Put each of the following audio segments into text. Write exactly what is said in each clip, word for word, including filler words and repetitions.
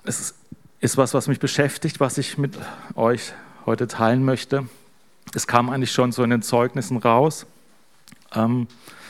es ist was, was mich beschäftigt, was ich mit euch heute teilen möchte. Es kam eigentlich schon so in den Zeugnissen raus. Ähm,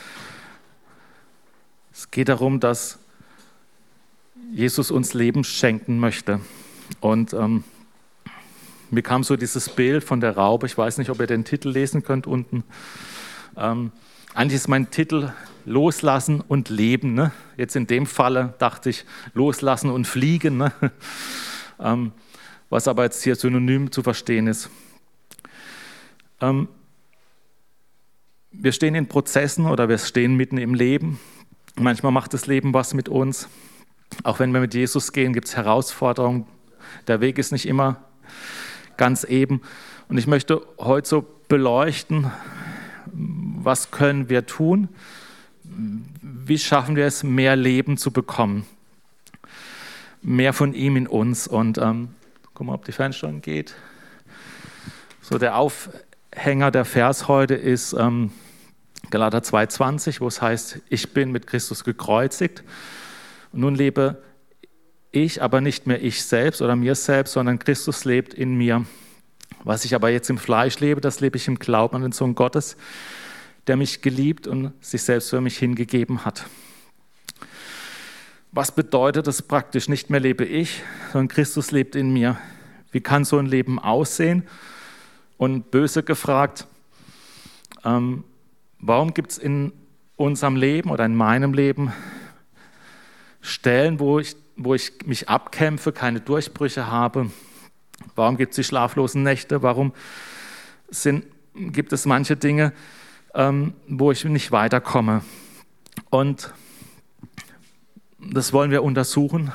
es geht darum, dass Jesus uns Leben schenken möchte. Und ähm, mir kam so dieses Bild von der Raupe. Ich weiß nicht, ob ihr den Titel lesen könnt unten. Ähm, eigentlich ist mein Titel Loslassen und Leben. Ne? Jetzt in dem Falle dachte ich Loslassen und Fliegen, ne? ähm, was aber jetzt hier synonym zu verstehen ist. Ähm, wir stehen in Prozessen oder wir stehen mitten im Leben. Manchmal macht das Leben was mit uns. Auch wenn wir mit Jesus gehen, gibt es Herausforderungen. Der Weg ist nicht immer ganz eben. Und ich möchte heute so beleuchten, was können wir tun? Wie schaffen wir es, mehr Leben zu bekommen? Mehr von ihm in uns. Und ähm, guck mal, ob die Fernsteuerung geht. So, der Aufhänger der Vers heute ist ähm, Galater zwei zwanzig, wo es heißt, ich bin mit Christus gekreuzigt. Und nun lebe ich, aber nicht mehr ich selbst oder mir selbst, sondern Christus lebt in mir. Was ich aber jetzt im Fleisch lebe, das lebe ich im Glauben an den Sohn Gottes, der mich geliebt und sich selbst für mich hingegeben hat. Was bedeutet das praktisch? Nicht mehr lebe ich, sondern Christus lebt in mir. Wie kann so ein Leben aussehen? Und böse gefragt, ähm, warum gibt es in unserem Leben oder in meinem Leben Stellen, wo ich, wo ich mich abkämpfe, keine Durchbrüche habe? Warum gibt es die schlaflosen Nächte? Warum sind, gibt es manche Dinge, ähm, wo ich nicht weiterkomme? Und das wollen wir untersuchen.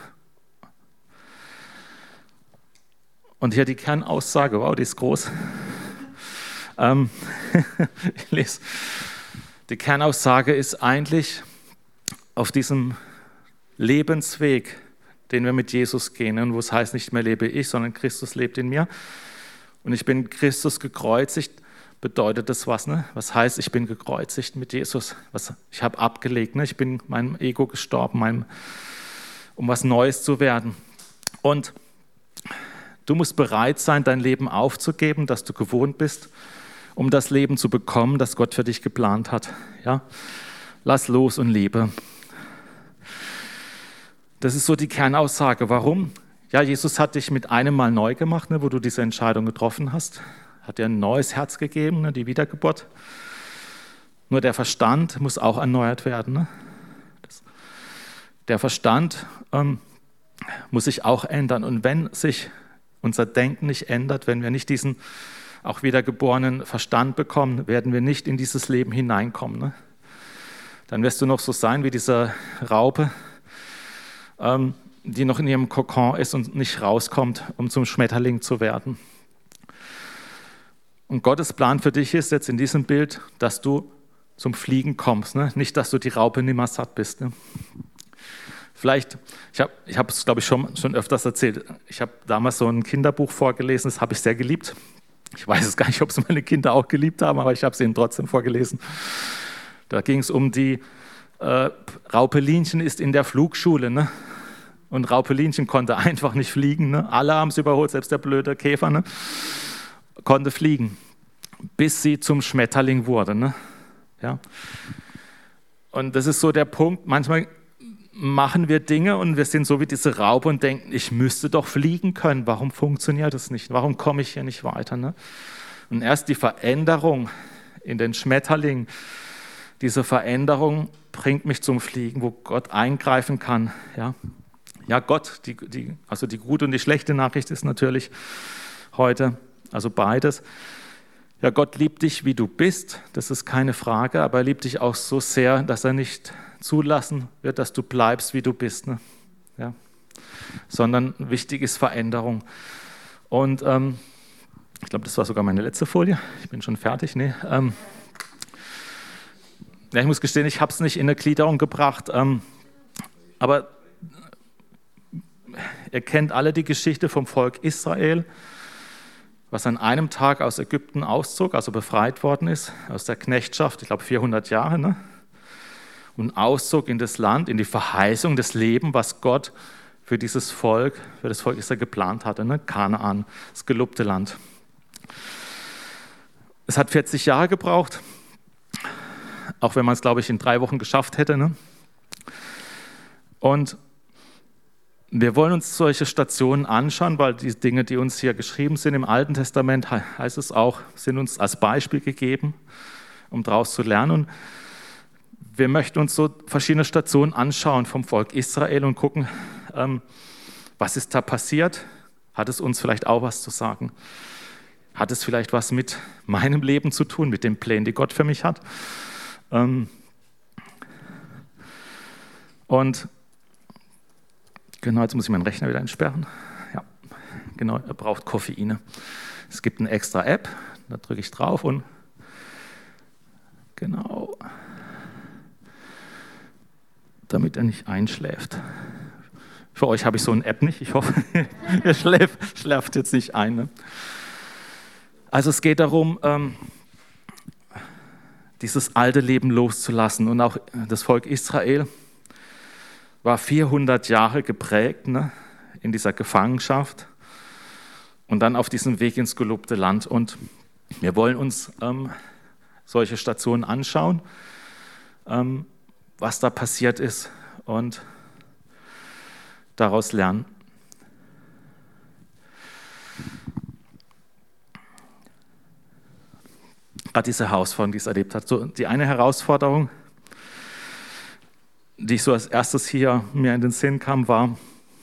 Und hier die Kernaussage, wow, die ist groß. ähm, ich lese. Die Kernaussage ist eigentlich auf diesem Lebensweg, den wir mit Jesus gehen, und wo es heißt, nicht mehr lebe ich, sondern Christus lebt in mir. Und ich bin Christus gekreuzigt, bedeutet das was? Ne? Was heißt, ich bin gekreuzigt mit Jesus? Was, ich habe abgelegt, ne? Ich bin meinem Ego gestorben, meinem, um was Neues zu werden. Und du musst bereit sein, dein Leben aufzugeben, das du gewohnt bist, um das Leben zu bekommen, das Gott für dich geplant hat. Ja? Lass los und lebe. Das ist so die Kernaussage. Warum? Ja, Jesus hat dich mit einem Mal neu gemacht, ne, wo du diese Entscheidung getroffen hast. Hat dir ein neues Herz gegeben, ne, die Wiedergeburt. Nur der Verstand muss auch erneuert werden. Ne? Das, der Verstand ähm, muss sich auch ändern. Und wenn sich unser Denken nicht ändert, wenn wir nicht diesen auch wiedergeborenen Verstand bekommen, werden wir nicht in dieses Leben hineinkommen. Ne? Dann wirst du noch so sein wie diese Raupe, ähm, die noch in ihrem Kokon ist und nicht rauskommt, um zum Schmetterling zu werden. Und Gottes Plan für dich ist jetzt in diesem Bild, dass du zum Fliegen kommst, ne? Nicht, dass du die Raupe nimmer satt bist. Ne? Vielleicht, ich habe ich habe es, glaube ich, schon, schon öfters erzählt, ich habe damals so ein Kinderbuch vorgelesen, das habe ich sehr geliebt. Ich weiß es gar nicht, ob es meine Kinder auch geliebt haben, aber ich habe es ihnen trotzdem vorgelesen. Da ging es um die äh, Raupelinchen ist in der Flugschule, ne? Und Raupelinchen konnte einfach nicht fliegen. Ne? Alle haben es überholt, selbst der blöde Käfer, ne? Konnte fliegen, bis sie zum Schmetterling wurde. Ne? Ja? Und das ist so der Punkt, manchmal machen wir Dinge und wir sind so wie diese Raupe und denken, ich müsste doch fliegen können. Warum funktioniert das nicht? Warum komme ich hier nicht weiter? Ne? Und erst die Veränderung in den Schmetterling, diese Veränderung bringt mich zum Fliegen, wo Gott eingreifen kann. Ja, ja Gott, die, die, also die gute und die schlechte Nachricht ist natürlich heute, also beides. Ja, Gott liebt dich, wie du bist, das ist keine Frage, aber er liebt dich auch so sehr, dass er nicht zulassen wird, dass du bleibst, wie du bist. Ne? Ja? Sondern wichtig ist Veränderung. Und ähm, ich glaube, das war sogar meine letzte Folie. Ich bin schon fertig. Nee, ähm, ja, ich muss gestehen, ich habe es nicht in eine Gliederung gebracht, ähm, aber ihr kennt alle die Geschichte vom Volk Israel, was an einem Tag aus Ägypten auszog, also befreit worden ist, aus der Knechtschaft, ich glaube vierhundert Jahre, ne? Und auszog in das Land, in die Verheißung, das Leben, was Gott für dieses Volk, für das Volk Israel geplant hatte, ne? Kanaan, das gelobte Land. Es hat vierzig Jahre gebraucht, auch wenn man es, glaube ich, in drei Wochen geschafft hätte. Ne? Und wir wollen uns solche Stationen anschauen, weil die Dinge, die uns hier geschrieben sind im Alten Testament, heißt es auch, sind uns als Beispiel gegeben, um daraus zu lernen. Und wir möchten uns so verschiedene Stationen anschauen vom Volk Israel und gucken, ähm, was ist da passiert? Hat es uns vielleicht auch was zu sagen? Hat es vielleicht was mit meinem Leben zu tun, mit den Plänen, die Gott für mich hat? Ähm, und genau, jetzt muss ich meinen Rechner wieder entsperren. Ja, genau, er braucht Koffeine. Es gibt eine extra App, da drücke ich drauf und genau, damit er nicht einschläft. Für euch habe ich so eine App nicht. Ich hoffe, ihr schläft, schläft jetzt nicht ein. Ne? Also es geht darum, ähm, dieses alte Leben loszulassen. Und auch das Volk Israel war vierhundert Jahre geprägt, ne, in dieser Gefangenschaft und dann auf diesem Weg ins gelobte Land. Und wir wollen uns ähm, solche Stationen anschauen, ähm, was da passiert ist und daraus lernen. Gerade diese Herausforderung, die es erlebt hat. So, die eine Herausforderung, die ich so als erstes hier mir in den Sinn kam, war,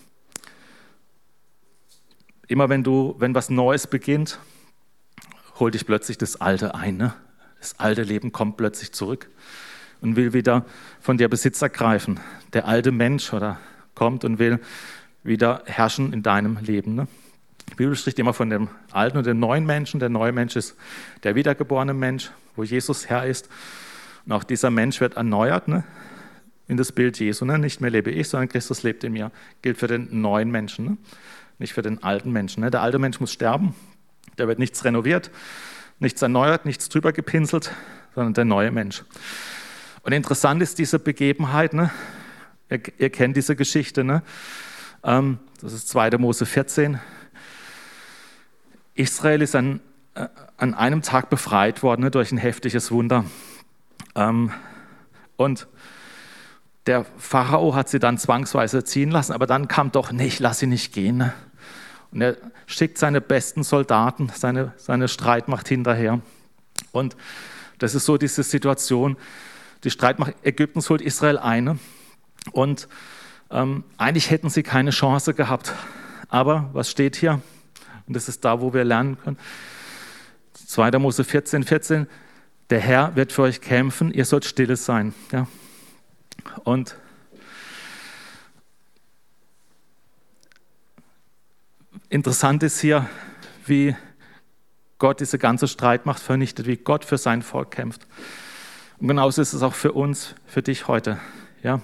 immer wenn du, wenn was Neues beginnt, holt dich plötzlich das Alte ein. Ne? Das alte Leben kommt plötzlich zurück und will wieder von dir Besitz ergreifen. Der alte Mensch oder kommt und will wieder herrschen in deinem Leben. Ne? Die Bibel spricht immer von dem alten und dem neuen Menschen. Der neue Mensch ist der wiedergeborene Mensch, wo Jesus Herr ist. Und auch dieser Mensch wird erneuert, ne? In das Bild Jesu. Ne? Nicht mehr lebe ich, sondern Christus lebt in mir. Gilt für den neuen Menschen, ne? Nicht für den alten Menschen. Ne? Der alte Mensch muss sterben. Da wird nichts renoviert, nichts erneuert, nichts drüber gepinselt, sondern der neue Mensch. Und interessant ist diese Begebenheit, ne? Ihr, ihr kennt diese Geschichte, ne? Ähm, das ist zweiter Mose vierzehn. Israel ist an, äh, an einem Tag befreit worden, ne, durch ein heftiges Wunder. Ähm, und der Pharao hat sie dann zwangsweise ziehen lassen, aber dann kam doch, nee, ich lass sie nicht gehen. Ne? Und er schickt seine besten Soldaten, seine, seine Streitmacht hinterher. Und das ist so diese Situation, die Streitmacht Ägyptens holt Israel ein. Ne? Und ähm, eigentlich hätten sie keine Chance gehabt. Aber was steht hier? Und das ist da, wo wir lernen können. zweiter Mose vierzehn, vierzehn. Der Herr wird für euch kämpfen, ihr sollt stille sein. Ja? Und interessant ist hier, wie Gott diese ganze Streitmacht vernichtet, wie Gott für sein Volk kämpft. Und genauso ist es auch für uns, für dich heute. Ja?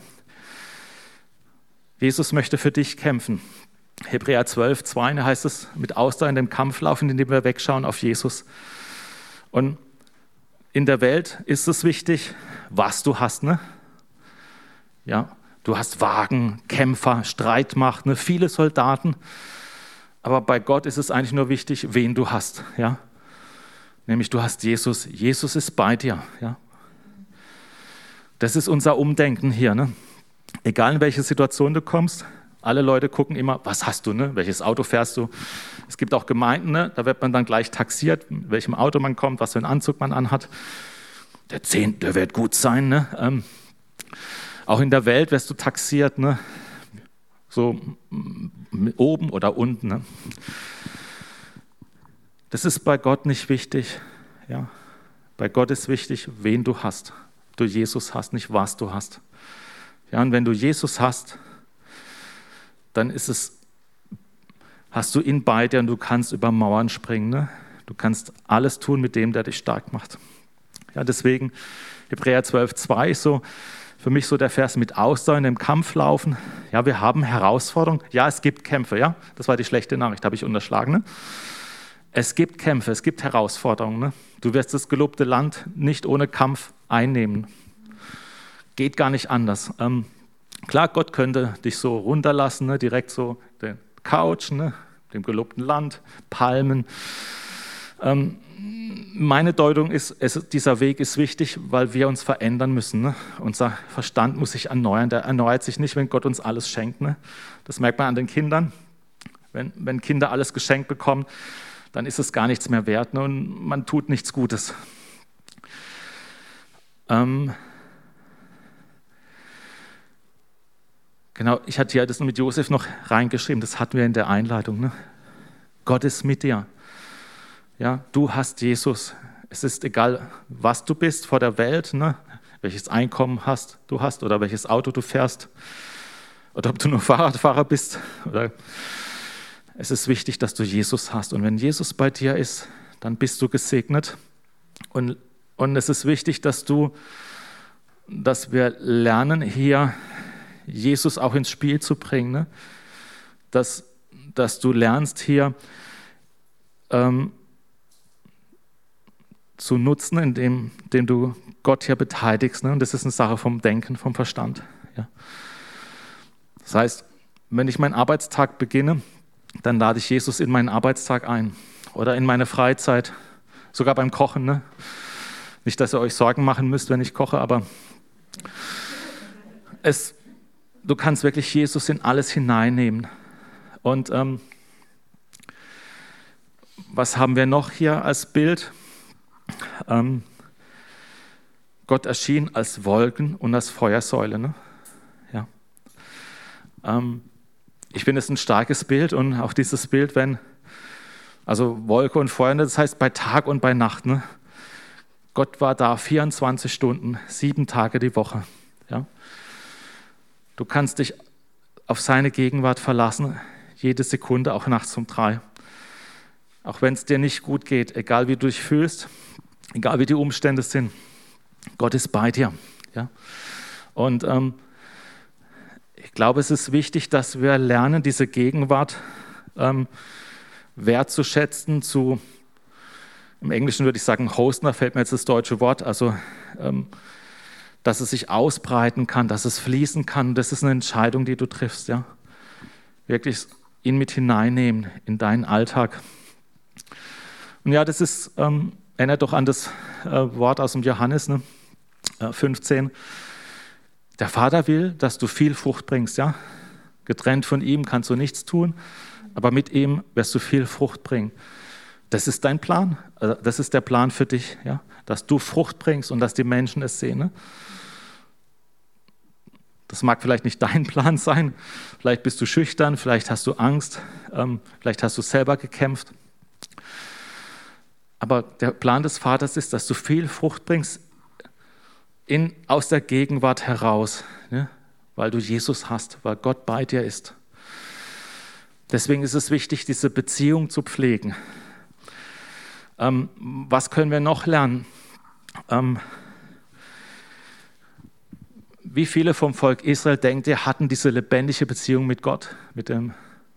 Jesus möchte für dich kämpfen. Hebräer zwölf, zwei heißt es, mit Ausdauer in dem Kampf laufen, indem wir wegschauen auf Jesus. Und in der Welt ist es wichtig, was du hast. Ne? Ja, du hast Wagen, Kämpfer, Streitmacht, ne? Viele Soldaten. Aber bei Gott ist es eigentlich nur wichtig, wen du hast. Ja? Nämlich du hast Jesus. Jesus ist bei dir. Ja? Das ist unser Umdenken hier. Ne? Egal in welche Situation du kommst, alle Leute gucken immer, was hast du, ne? Welches Auto fährst du? Es gibt auch Gemeinden, ne? Da wird man dann gleich taxiert, mit welchem Auto man kommt, was für einen Anzug man anhat. Der Zehnte, der wird gut sein. Ne? Ähm, auch in der Welt wirst du taxiert, ne? So oben oder unten. Ne? Das ist bei Gott nicht wichtig. Ja? Bei Gott ist wichtig, wen du hast. Du Jesus hast, nicht was du hast. Ja, und wenn du Jesus hast, dann ist es, hast du ihn bei dir und du kannst über Mauern springen. Ne? Du kannst alles tun mit dem, der dich stark macht. Ja, deswegen Hebräer zwölf, zwei ist so für mich so der Vers mit Ausdauer in dem Kampf laufen. Ja, wir haben Herausforderungen. Ja, es gibt Kämpfe. Ja, das war die schlechte Nachricht, habe ich unterschlagen. Ne? Es gibt Kämpfe, es gibt Herausforderungen. Ne? Du wirst das gelobte Land nicht ohne Kampf einnehmen. Geht gar nicht anders. Ähm, Klar, Gott könnte dich so runterlassen, ne? Direkt so den Couch, ne? Dem gelobten Land, Palmen. Ähm, meine Deutung ist, es, dieser Weg ist wichtig, weil wir uns verändern müssen. Ne? Unser Verstand muss sich erneuern. Der erneuert sich nicht, wenn Gott uns alles schenkt. Ne? Das merkt man an den Kindern. Wenn, wenn Kinder alles geschenkt bekommen, dann ist es gar nichts mehr wert, ne? Und man tut nichts Gutes. Ähm, genau, ich hatte ja das mit Josef noch reingeschrieben, das hatten wir in der Einleitung. Ne? Gott ist mit dir. Ja, du hast Jesus. Es ist egal, was du bist vor der Welt, ne? Welches Einkommen hast, du hast oder welches Auto du fährst oder ob du nur Fahrradfahrer bist. Oder es ist wichtig, dass du Jesus hast. Und wenn Jesus bei dir ist, dann bist du gesegnet. Und, und es ist wichtig, dass du, dass wir lernen, hier Jesus auch ins Spiel zu bringen. Ne? Dass, dass du lernst, hier ähm, zu nutzen, indem, indem du Gott hier beteiligst. Ne? Und das ist eine Sache vom Denken, vom Verstand. Ja. Das heißt, wenn ich meinen Arbeitstag beginne, dann lade ich Jesus in meinen Arbeitstag ein oder in meine Freizeit, sogar beim Kochen. Ne? Nicht, dass ihr euch Sorgen machen müsst, wenn ich koche, aber es, du kannst wirklich Jesus in alles hineinnehmen. Und ähm, was haben wir noch hier als Bild? Ähm, Gott erschien als Wolken und als Feuersäule. Ne? Ja. Ähm, ich finde es ein starkes Bild und auch dieses Bild, wenn, also Wolke und Feuer, das heißt bei Tag und bei Nacht. Ne? Gott war da vierundzwanzig Stunden, sieben Tage die Woche. Ja? Du kannst dich auf seine Gegenwart verlassen, jede Sekunde, auch nachts um drei. Auch wenn es dir nicht gut geht, egal wie du dich fühlst, egal wie die Umstände sind, Gott ist bei dir. Ja? Und ähm, ich glaube, es ist wichtig, dass wir lernen, diese Gegenwart ähm, wertzuschätzen, zu, im Englischen würde ich sagen, hosten, da fällt mir jetzt das deutsche Wort, also ähm, dass es sich ausbreiten kann, dass es fließen kann. Das ist eine Entscheidung, die du triffst. Ja? Wirklich ihn mit hineinnehmen in deinen Alltag. Und ja, das ist, ähm, erinnert doch an das äh, Wort aus dem Johannes, ne? äh, fünfzehn. Der Vater will, dass du viel Frucht bringst. Ja? Getrennt von ihm kannst du nichts tun, aber mit ihm wirst du viel Frucht bringen. Das ist dein Plan. Also das ist der Plan für dich, ja? Dass du Frucht bringst und dass die Menschen es sehen. Ne? Das mag vielleicht nicht dein Plan sein. Vielleicht bist du schüchtern, vielleicht hast du Angst, ähm, vielleicht hast du selber gekämpft. Aber der Plan des Vaters ist, dass du viel Frucht bringst in, aus der Gegenwart heraus, ne? Weil du Jesus hast, weil Gott bei dir ist. Deswegen ist es wichtig, diese Beziehung zu pflegen. Ähm, was können wir noch lernen? Ähm, wie viele vom Volk Israel, denkt ihr, hatten diese lebendige Beziehung mit Gott? Mit dem,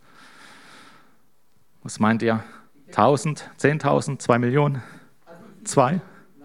was meint ihr? Tausend, zehntausend, zwei Millionen, zwei?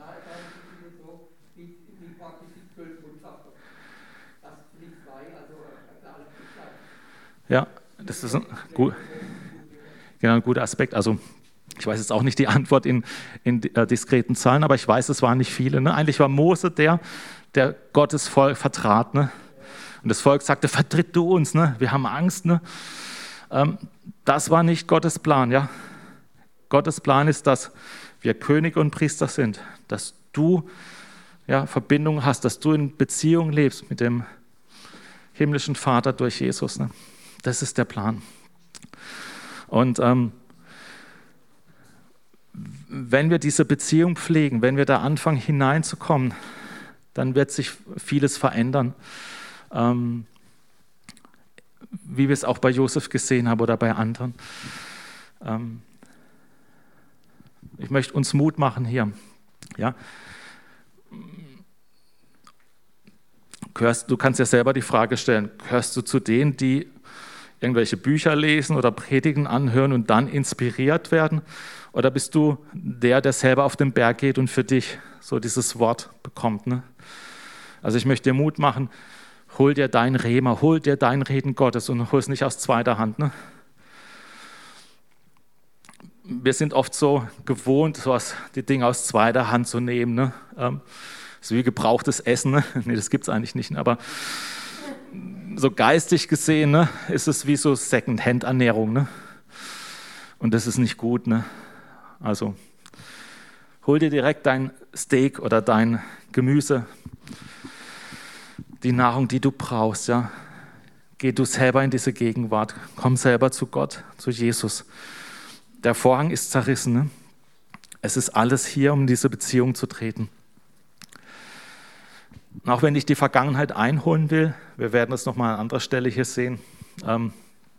Ja, das ist ein, gut, genau, ein guter Aspekt. Also ich weiß jetzt auch nicht die Antwort in, in äh, diskreten Zahlen, aber ich weiß, es waren nicht viele. Ne? Eigentlich war Mose der, der Gottes Volk vertrat. Ne? Und das Volk sagte, vertritt du uns, ne? Wir haben Angst. Ne? Ähm, das war nicht Gottes Plan. Ja? Gottes Plan ist, dass wir Könige und Priester sind, dass du ja, Verbindung hast, dass du in Beziehung lebst mit dem himmlischen Vater durch Jesus. Ne? Das ist der Plan. Und ähm, wenn wir diese Beziehung pflegen, wenn wir da anfangen hineinzukommen, dann wird sich vieles verändern. Ähm, wie wir es auch bei Josef gesehen haben oder bei anderen. Ähm, ich möchte uns Mut machen hier. Ja? Du kannst dir selber die Frage stellen, gehörst du zu denen, die irgendwelche Bücher lesen oder Predigen anhören und dann inspiriert werden? Oder bist du der, der selber auf den Berg geht und für dich so dieses Wort bekommt? Ne? Also ich möchte dir Mut machen, Hol dir dein Rema, hol dir dein Reden Gottes und hol es nicht aus zweiter Hand. Ne? Wir sind oft so gewohnt, sowas, die Dinge aus zweiter Hand zu nehmen. Ne? Ähm, so wie gebrauchtes Essen. Ne? Nee, das gibt es eigentlich nicht. Ne? Aber so geistig gesehen ne, ist es wie so Second-Hand-Ernährung. Ne? Und das ist nicht gut. Ne? Also hol dir direkt dein Steak oder dein Gemüse, die Nahrung, die du brauchst. Ja? Geh du selber in diese Gegenwart. Komm selber zu Gott, zu Jesus. Der Vorhang ist zerrissen. Ne? Es ist alles hier, um in diese Beziehung zu treten. Und auch wenn ich die Vergangenheit einholen will, wir werden es nochmal an anderer Stelle hier sehen, ähm,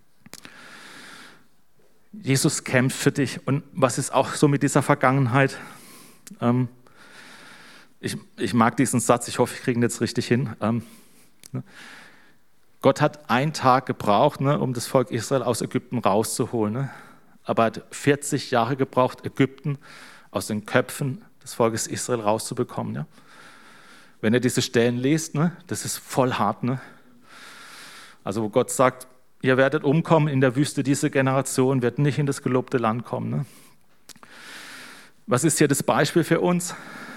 Jesus kämpft für dich. Und was ist auch so mit dieser Vergangenheit? Ähm, ich, ich mag diesen Satz, ich hoffe, ich kriege ihn jetzt richtig hin. Ähm, ne? Gott hat einen Tag gebraucht, ne, um das Volk Israel aus Ägypten rauszuholen. Ne? Aber er hat vierzig Jahre gebraucht, Ägypten aus den Köpfen des Volkes Israel rauszubekommen. Ja? Wenn ihr diese Stellen lest, ne, das ist voll hart. Ne? Also wo Gott sagt, ihr werdet umkommen in der Wüste, diese Generation wird nicht in das gelobte Land kommen. Ne? Was ist hier das Beispiel für uns?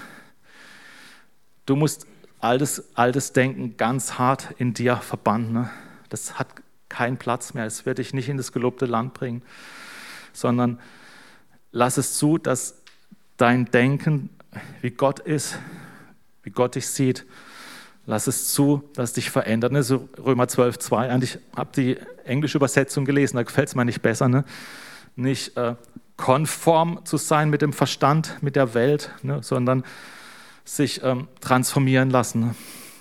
Du musst altes, altes Denken ganz hart in dir verbannen. Ne? Das hat keinen Platz mehr. Es wird dich nicht in das gelobte Land bringen, sondern lass es zu, dass dein Denken, wie Gott ist, wie Gott dich sieht, lass es zu, dass es dich verändert. Ne? So Römer zwölf, zwei, ich habe die englische Übersetzung gelesen, da gefällt es mir nicht besser. Ne? Nicht äh, konform zu sein mit dem Verstand, mit der Welt, ne? sondern sich ähm, transformieren lassen. Ne?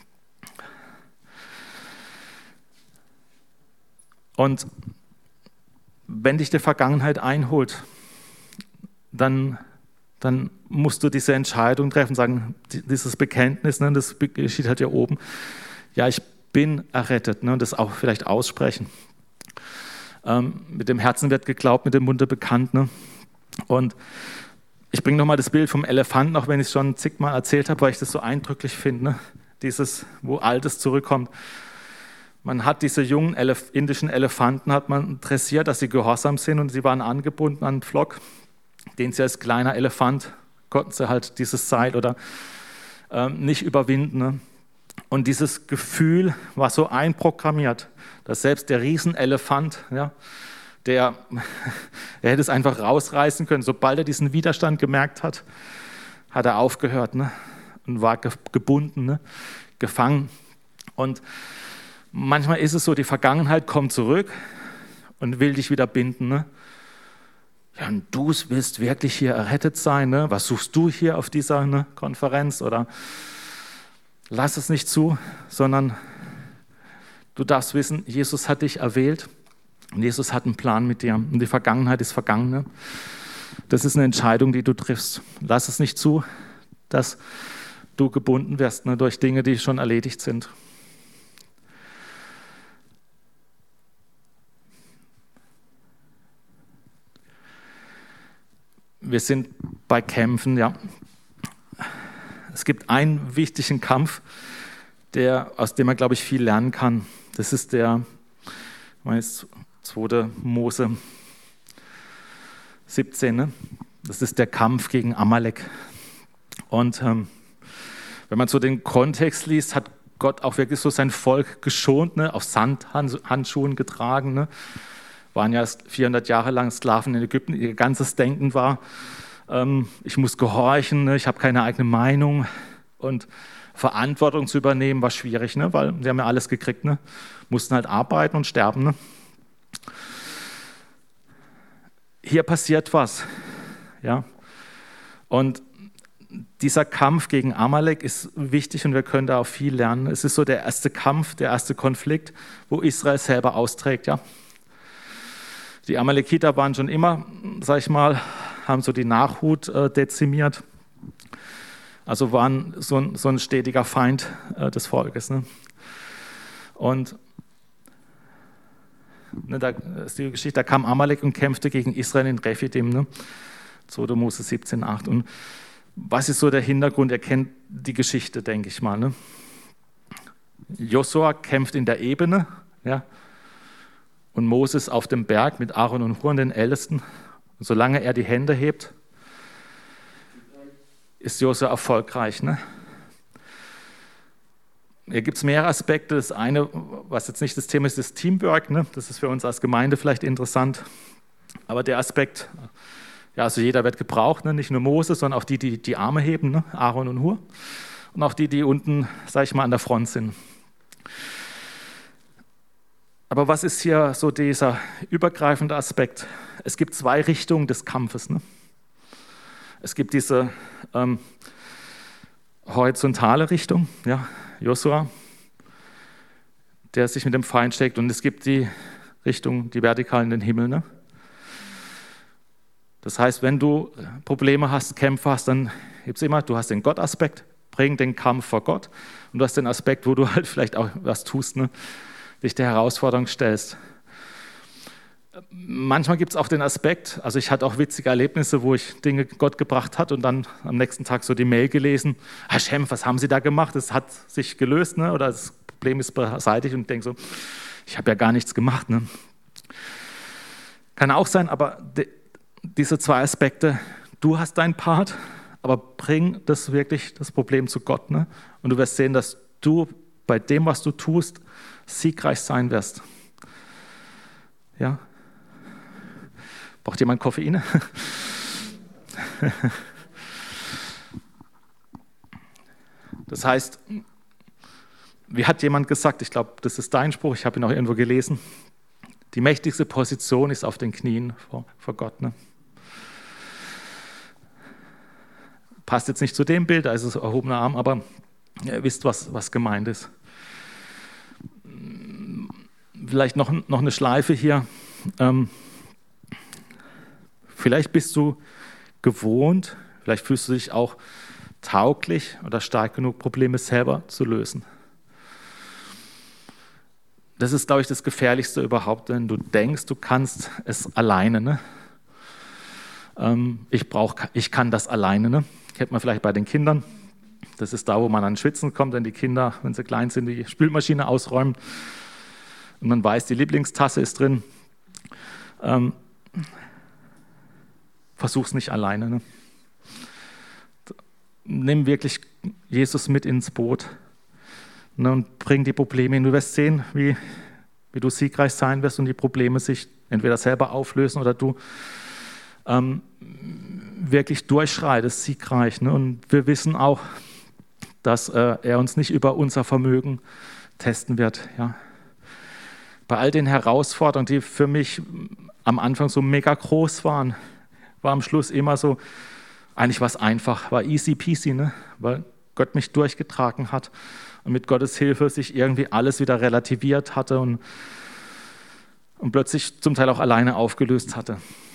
Und wenn dich die Vergangenheit einholt, dann, dann musst du diese Entscheidung treffen, sagen, dieses Bekenntnis, ne, das steht halt hier oben, ja, ich bin errettet, ne, und das auch vielleicht aussprechen. Ähm, mit dem Herzen wird geglaubt, mit dem Munde bekannt. Ne? Und ich bringe nochmal das Bild vom Elefanten, auch wenn ich es schon zigmal erzählt habe, weil ich das so eindrücklich finde, ne? Dieses, wo Altes zurückkommt. Man hat diese jungen Elef- indischen Elefanten hat man dressiert, dass sie gehorsam sind und sie waren angebunden an einen Pflock, den sie als kleiner Elefant, konnten sie halt dieses Seil oder ähm, nicht überwinden. Ne? Und dieses Gefühl war so einprogrammiert, dass selbst der Riesenelefant, ja, der, er hätte es einfach rausreißen können. Sobald er diesen Widerstand gemerkt hat, hat er aufgehört, ne? Und war ge- gebunden, ne? gefangen. Und manchmal ist es so, die Vergangenheit kommt zurück und will dich wieder binden. Ne? Ja, und du willst wirklich hier errettet sein. Ne? Was suchst du hier auf dieser ne, Konferenz? Oder lass es nicht zu, sondern du darfst wissen, Jesus hat dich erwählt und Jesus hat einen Plan mit dir. Und die Vergangenheit ist vergangen. Ne? Das ist eine Entscheidung, die du triffst. Lass es nicht zu, dass du gebunden wirst ne, durch Dinge, die schon erledigt sind. Wir sind bei Kämpfen, ja. Es gibt einen wichtigen Kampf, der, aus dem man, glaube ich, viel lernen kann. Das ist der, ich meine, zweite Mose siebzehn, ne? Das ist der Kampf gegen Amalek. Und ähm, wenn man so den Kontext liest, hat Gott auch wirklich so sein Volk geschont, ne? Auf Sandhandschuhen getragen, ne? Waren ja vierhundert Jahre lang Sklaven in Ägypten, ihr ganzes Denken war, ähm, ich muss gehorchen, ne? Ich habe keine eigene Meinung und Verantwortung zu übernehmen war schwierig, ne? Weil sie haben ja alles gekriegt, ne? Mussten halt arbeiten und sterben. Ne? Hier passiert was, ja, und dieser Kampf gegen Amalek ist wichtig und wir können da auch viel lernen. Es ist so der erste Kampf, der erste Konflikt, wo Israel selber austrägt, ja. Die Amalekiter waren schon immer, sag ich mal, haben so die Nachhut äh, dezimiert. Also waren so ein, so ein stetiger Feind äh, des Volkes. Ne? Und ne, da ist die Geschichte, da kam Amalek und kämpfte gegen Israel in Rephidim, ne? zweite Mose siebzehn, acht. Und was ist so der Hintergrund? Ihr kennt die Geschichte, denke ich mal. Ne? Josua kämpft in der Ebene, ja, und Moses auf dem Berg mit Aaron und Hur, den Ältesten. Und solange er die Hände hebt, ist Josua erfolgreich. Ne? Hier gibt es mehrere Aspekte. Das eine, was jetzt nicht das Thema ist, ist Teamwork. Ne? Das ist für uns als Gemeinde vielleicht interessant. Aber der Aspekt, ja, also jeder wird gebraucht, ne? Nicht nur Mose, sondern auch die, die die Arme heben, ne? Aaron und Hur. Und auch die, die unten, sag ich mal, an der Front sind. Aber was ist hier so dieser übergreifende Aspekt? Es gibt zwei Richtungen des Kampfes. Ne? Es gibt diese ähm, horizontale Richtung, ja, Josua, der sich mit dem Feind steckt, und es gibt die Richtung, die vertikal in den Himmel. Ne? Das heißt, wenn du Probleme hast, Kämpfe hast, dann gibt es immer, du hast den Gott-Aspekt, bring den Kampf vor Gott, und du hast den Aspekt, wo du halt vielleicht auch was tust, ne? Dich der Herausforderung stellst. Manchmal gibt es auch den Aspekt, also ich hatte auch witzige Erlebnisse, wo ich Dinge Gott gebracht hat und dann am nächsten Tag so die Mail gelesen, Herr Schem, was haben Sie da gemacht? Es hat sich gelöst, ne? Oder das Problem ist beseitigt, und ich denke so, ich habe ja gar nichts gemacht. Ne? Kann auch sein, aber de, diese zwei Aspekte, du hast deinen Part, aber bring das wirklich, das Problem zu Gott. Ne? Und du wirst sehen, dass du bei dem, was du tust, siegreich sein wirst. Ja? Braucht jemand Koffein? Das heißt, wie hat jemand gesagt, ich glaube, das ist dein Spruch, ich habe ihn auch irgendwo gelesen, die mächtigste Position ist auf den Knien vor, vor Gott. Ne? Passt jetzt nicht zu dem Bild, da ist es erhobener Arm, aber ihr wisst, was, was gemeint ist. Vielleicht noch, noch eine Schleife hier. Ähm, vielleicht bist du gewohnt, vielleicht fühlst du dich auch tauglich oder stark genug, Probleme selber zu lösen. Das ist, glaube ich, das Gefährlichste überhaupt, wenn du denkst, du kannst es alleine. Ne? Ähm, ich, brauch, ich kann das alleine. Ne? Kennt man vielleicht bei den Kindern. Das ist da, wo man an Schwitzen kommt, wenn die Kinder, wenn sie klein sind, die Spülmaschine ausräumen. Und man weiß, die Lieblingstasse ist drin. Ähm, versuch's nicht alleine. Ne? Nimm wirklich Jesus mit ins Boot, ne, und bring die Probleme hin. Du wirst sehen, wie, wie du siegreich sein wirst und die Probleme sich entweder selber auflösen oder du ähm, wirklich durchschreitest, siegreich. Ne? Und wir wissen auch, dass äh, er uns nicht über unser Vermögen testen wird. Ja? Bei all den Herausforderungen, die für mich am Anfang so mega groß waren, war am Schluss immer so, eigentlich war es einfach, war easy peasy, ne? Weil Gott mich durchgetragen hat und mit Gottes Hilfe sich irgendwie alles wieder relativiert hatte und, und plötzlich zum Teil auch alleine aufgelöst hatte.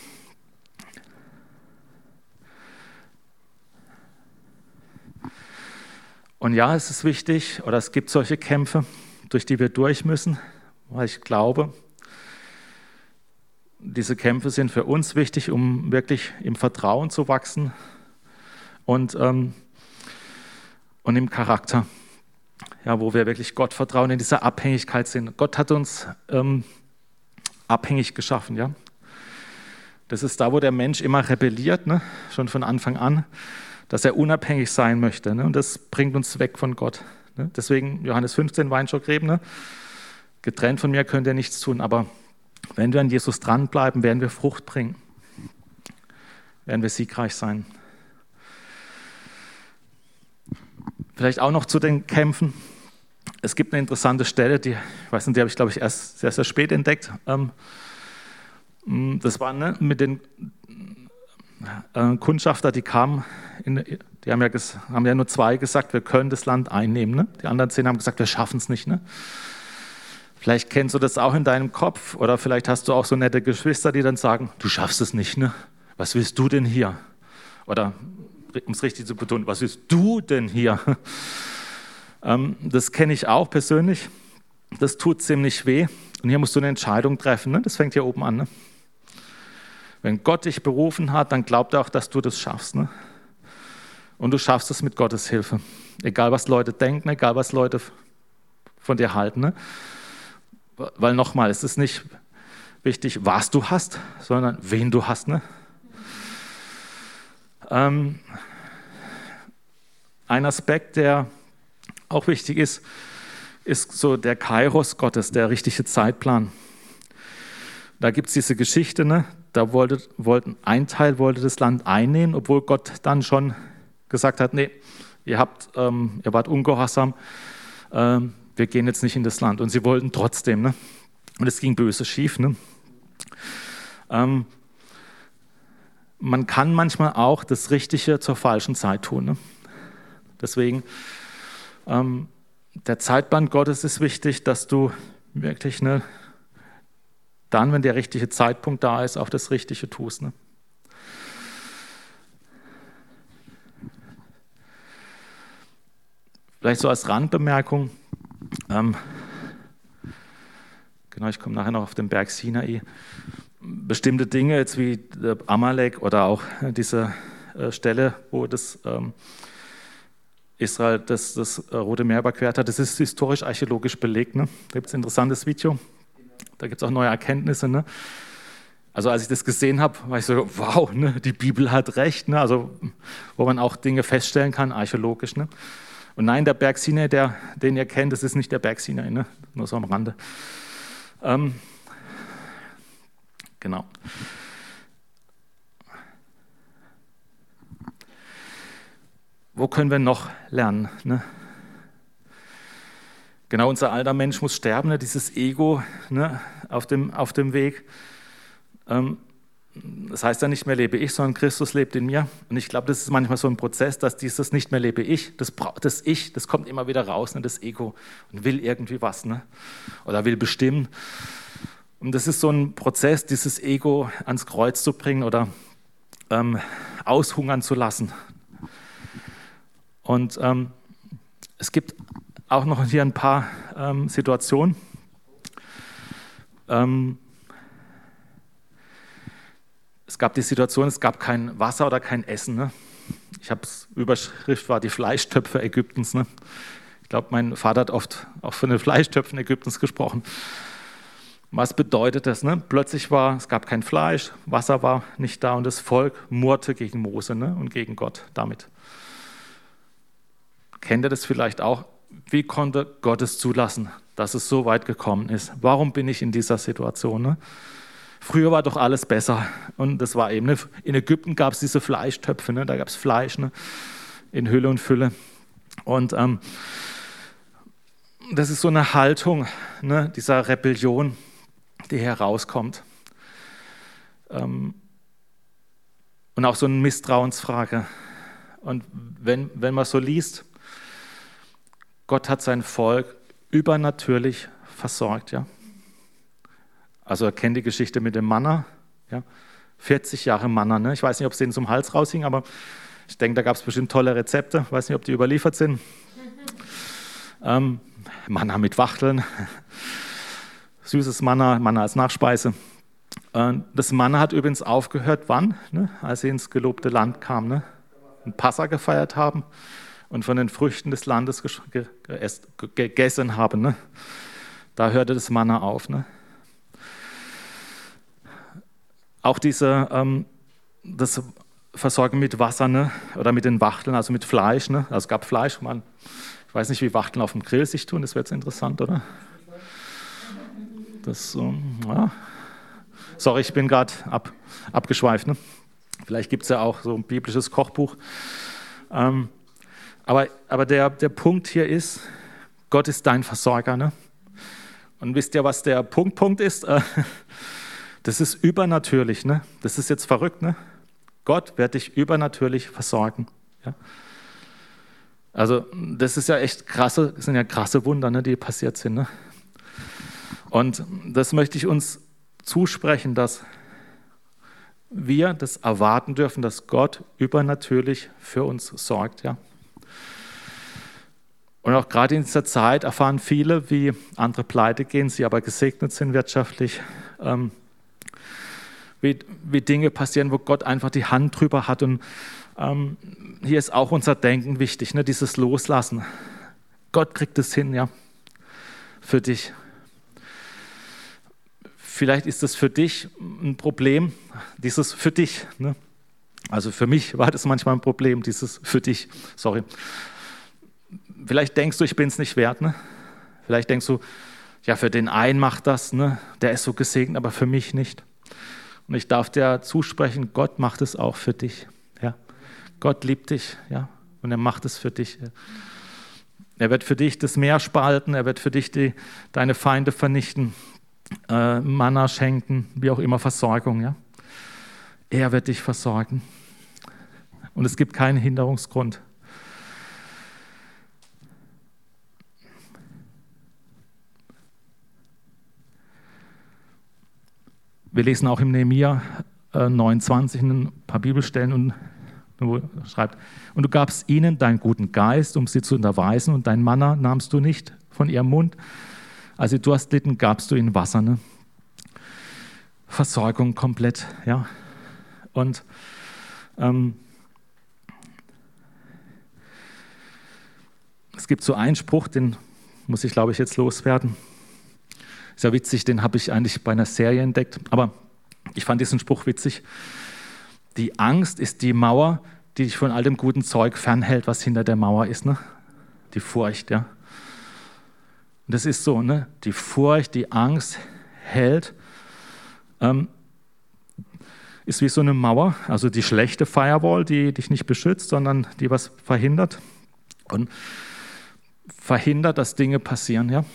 Und ja, es ist wichtig, oder es gibt solche Kämpfe, durch die wir durch müssen, weil ich glaube, diese Kämpfe sind für uns wichtig, um wirklich im Vertrauen zu wachsen und, ähm, und im Charakter, ja, wo wir wirklich Gott vertrauen, in dieser Abhängigkeit sind. Gott hat uns ähm, abhängig geschaffen. Ja? Das ist da, wo der Mensch immer rebelliert, ne? Schon von Anfang an, dass er unabhängig sein möchte. Ne? Und das bringt uns weg von Gott. Ne? Deswegen Johannes fünfzehn, Weinstock-Reben, ne? Getrennt von mir könnt ihr nichts tun, aber wenn wir an Jesus dranbleiben, werden wir Frucht bringen, werden wir siegreich sein. Vielleicht auch noch zu den Kämpfen. Es gibt eine interessante Stelle, die, ich weiß nicht, die habe ich, glaube ich, erst sehr, sehr spät entdeckt. Das war, ne, mit den Kundschafter, die kamen, in, die haben ja, haben ja nur zwei gesagt, wir können das Land einnehmen. Ne? Die anderen zehn haben gesagt, wir schaffen es nicht. Ne? Vielleicht kennst du das auch in deinem Kopf oder vielleicht hast du auch so nette Geschwister, die dann sagen, du schaffst es nicht, ne? Was willst du denn hier? Oder, um es richtig zu betonen, was willst du denn hier? Ähm, das kenne ich auch persönlich. Das tut ziemlich weh. Und hier musst du eine Entscheidung treffen. Ne? Das fängt hier oben an. Ne? Wenn Gott dich berufen hat, dann glaubt er auch, dass du das schaffst. Ne? Und du schaffst es mit Gottes Hilfe. Egal, was Leute denken, egal, was Leute von dir halten. Ne? Weil nochmal, es ist nicht wichtig, was du hast, sondern wen du hast. Ne? Ähm, ein Aspekt, der auch wichtig ist, ist so der Kairos Gottes, der richtige Zeitplan. Da gibt es diese Geschichte, ne? Da wollte, wollten, ein Teil wollte das Land einnehmen, obwohl Gott dann schon gesagt hat, nee, ihr, habt, ähm, ihr wart ungehorsam, ähm, wir gehen jetzt nicht in das Land. Und sie wollten trotzdem. Ne? Und es ging böse schief. Ne? Ähm, man kann manchmal auch das Richtige zur falschen Zeit tun. Ne? Deswegen, ähm, der Zeitplan Gottes ist wichtig, dass du wirklich, ne, dann, wenn der richtige Zeitpunkt da ist, auch das Richtige tust. Ne? Vielleicht so als Randbemerkung, ähm, genau, ich komme nachher noch auf den Berg Sinai, bestimmte Dinge, jetzt wie Amalek oder auch diese äh, Stelle, wo das ähm, Israel das, das Rote Meer überquert hat, das ist historisch-archäologisch belegt. Ne? Da gibt es ein interessantes Video. Da gibt es auch neue Erkenntnisse. Ne? Also als ich das gesehen habe, war ich so, wow, ne? Die Bibel hat recht. Ne? Also wo man auch Dinge feststellen kann, archäologisch. Ne? Und nein, der Berg Sinai, der, den ihr kennt, das ist nicht der Berg Sinai, ne? Nur so am Rande. Ähm, genau. Wo können wir noch lernen? Ne? Genau, unser alter Mensch muss sterben, ne? Dieses Ego, ne? auf, dem, auf dem Weg. Ähm, das heißt ja nicht mehr lebe ich, sondern Christus lebt in mir. Und ich glaube, das ist manchmal so ein Prozess, dass dieses nicht mehr lebe ich, das, das Ich, das kommt immer wieder raus, ne? Das Ego, und will irgendwie was, ne? Oder will bestimmen. Und das ist so ein Prozess, dieses Ego ans Kreuz zu bringen oder ähm, aushungern zu lassen. Und ähm, es gibt auch noch hier ein paar ähm, Situationen. Ähm, es gab die Situation, es gab kein Wasser oder kein Essen. Ne? Ich habe es, Überschrift war die Fleischtöpfe Ägyptens. Ne? Ich glaube, mein Vater hat oft auch von den Fleischtöpfen Ägyptens gesprochen. Was bedeutet das? Ne? Plötzlich war, es gab kein Fleisch, Wasser war nicht da und das Volk murrte gegen Mose, ne? Und gegen Gott damit. Kennt ihr das vielleicht auch? Wie konnte Gott es zulassen, dass es so weit gekommen ist? Warum bin ich in dieser Situation? Ne? Früher war doch alles besser. Und das war eben, ne? In Ägypten gab es diese Fleischtöpfe, ne? Da gab es Fleisch, ne? In Hülle und Fülle. Und ähm, das ist so eine Haltung, ne? Dieser Rebellion, die herauskommt. Ähm, und auch so eine Misstrauensfrage. Und wenn, wenn man so liest, Gott hat sein Volk übernatürlich versorgt. Ja? Also er kennt die Geschichte mit dem Manna. Ja? vierzig Jahre Manna. Ne? Ich weiß nicht, ob es denen zum Hals raushing, aber ich denke, da gab es bestimmt tolle Rezepte. Ich weiß nicht, ob die überliefert sind. Ähm, Manna mit Wachteln. Süßes Manna, Manna als Nachspeise. Und das Manna hat übrigens aufgehört, wann? Ne? Als sie ins gelobte Land kamen. Ne? Ein Passa gefeiert haben. Und von den Früchten des Landes gegessen haben. Ne? Da hörte das Manna auf. Ne? Auch diese, ähm, das Versorgen mit Wasser, ne? Oder mit den Wachteln, also mit Fleisch. Ne? Also es gab Fleisch. Man, ich weiß nicht, wie Wachteln auf dem Grill sich tun, das wäre jetzt interessant, oder? Das, ähm, ja. Sorry, ich bin gerade ab, abgeschweift. Ne? Vielleicht gibt es ja auch so ein biblisches Kochbuch. Ähm, Aber, aber der, der Punkt hier ist, Gott ist dein Versorger. Ne? Und wisst ihr, was der Punkt, Punkt ist? Das ist übernatürlich. Ne? Das ist jetzt verrückt. Ne? Gott wird dich übernatürlich versorgen. Ja? Also das ist ja echt krasse, das sind ja krasse Wunder, ne, die passiert sind. Ne? Und das möchte ich uns zusprechen, dass wir das erwarten dürfen, dass Gott übernatürlich für uns sorgt. Ja? Und auch gerade in dieser Zeit erfahren viele, wie andere pleite gehen, sie aber gesegnet sind wirtschaftlich, ähm, wie, wie Dinge passieren, wo Gott einfach die Hand drüber hat. Und ähm, hier ist auch unser Denken wichtig, ne? Dieses Loslassen. Gott kriegt es hin, ja. für dich. Vielleicht ist das für dich ein Problem, dieses für dich. Ne? Also für mich war das manchmal ein Problem, dieses für dich. Sorry. Vielleicht denkst du, ich bin es nicht wert. Ne? Vielleicht denkst du, ja, für den einen macht das, ne? Der ist so gesegnet, aber für mich nicht. Und ich darf dir zusprechen, Gott macht es auch für dich. Ja? Gott liebt dich, ja, und er macht es für dich. Er wird für dich das Meer spalten, er wird für dich die, deine Feinde vernichten, äh, Manna schenken, wie auch immer, Versorgung. Ja? Er wird dich versorgen. Und es gibt keinen Hinderungsgrund. Wir lesen auch im Nehemia äh, neunundzwanzig ein paar Bibelstellen und wo schreibt, und du gabst ihnen deinen guten Geist, um sie zu unterweisen, und dein Manna nahmst du nicht von ihrem Mund. Als sie Durst litten, gabst du ihnen Wasser. Ne? Versorgung komplett. Ja? Und ähm, es gibt so einen Spruch, den muss ich, glaube ich, jetzt loswerden. Ist ja witzig, den habe ich eigentlich bei einer Serie entdeckt, aber ich fand diesen Spruch witzig. Die Angst ist die Mauer, die dich von all dem guten Zeug fernhält, was hinter der Mauer ist. Ne? Die Furcht, ja. Und das ist so, ne? Die Furcht, die Angst hält, ähm, ist wie so eine Mauer, also die schlechte Firewall, die dich nicht beschützt, sondern die was verhindert und verhindert, dass Dinge passieren, ja.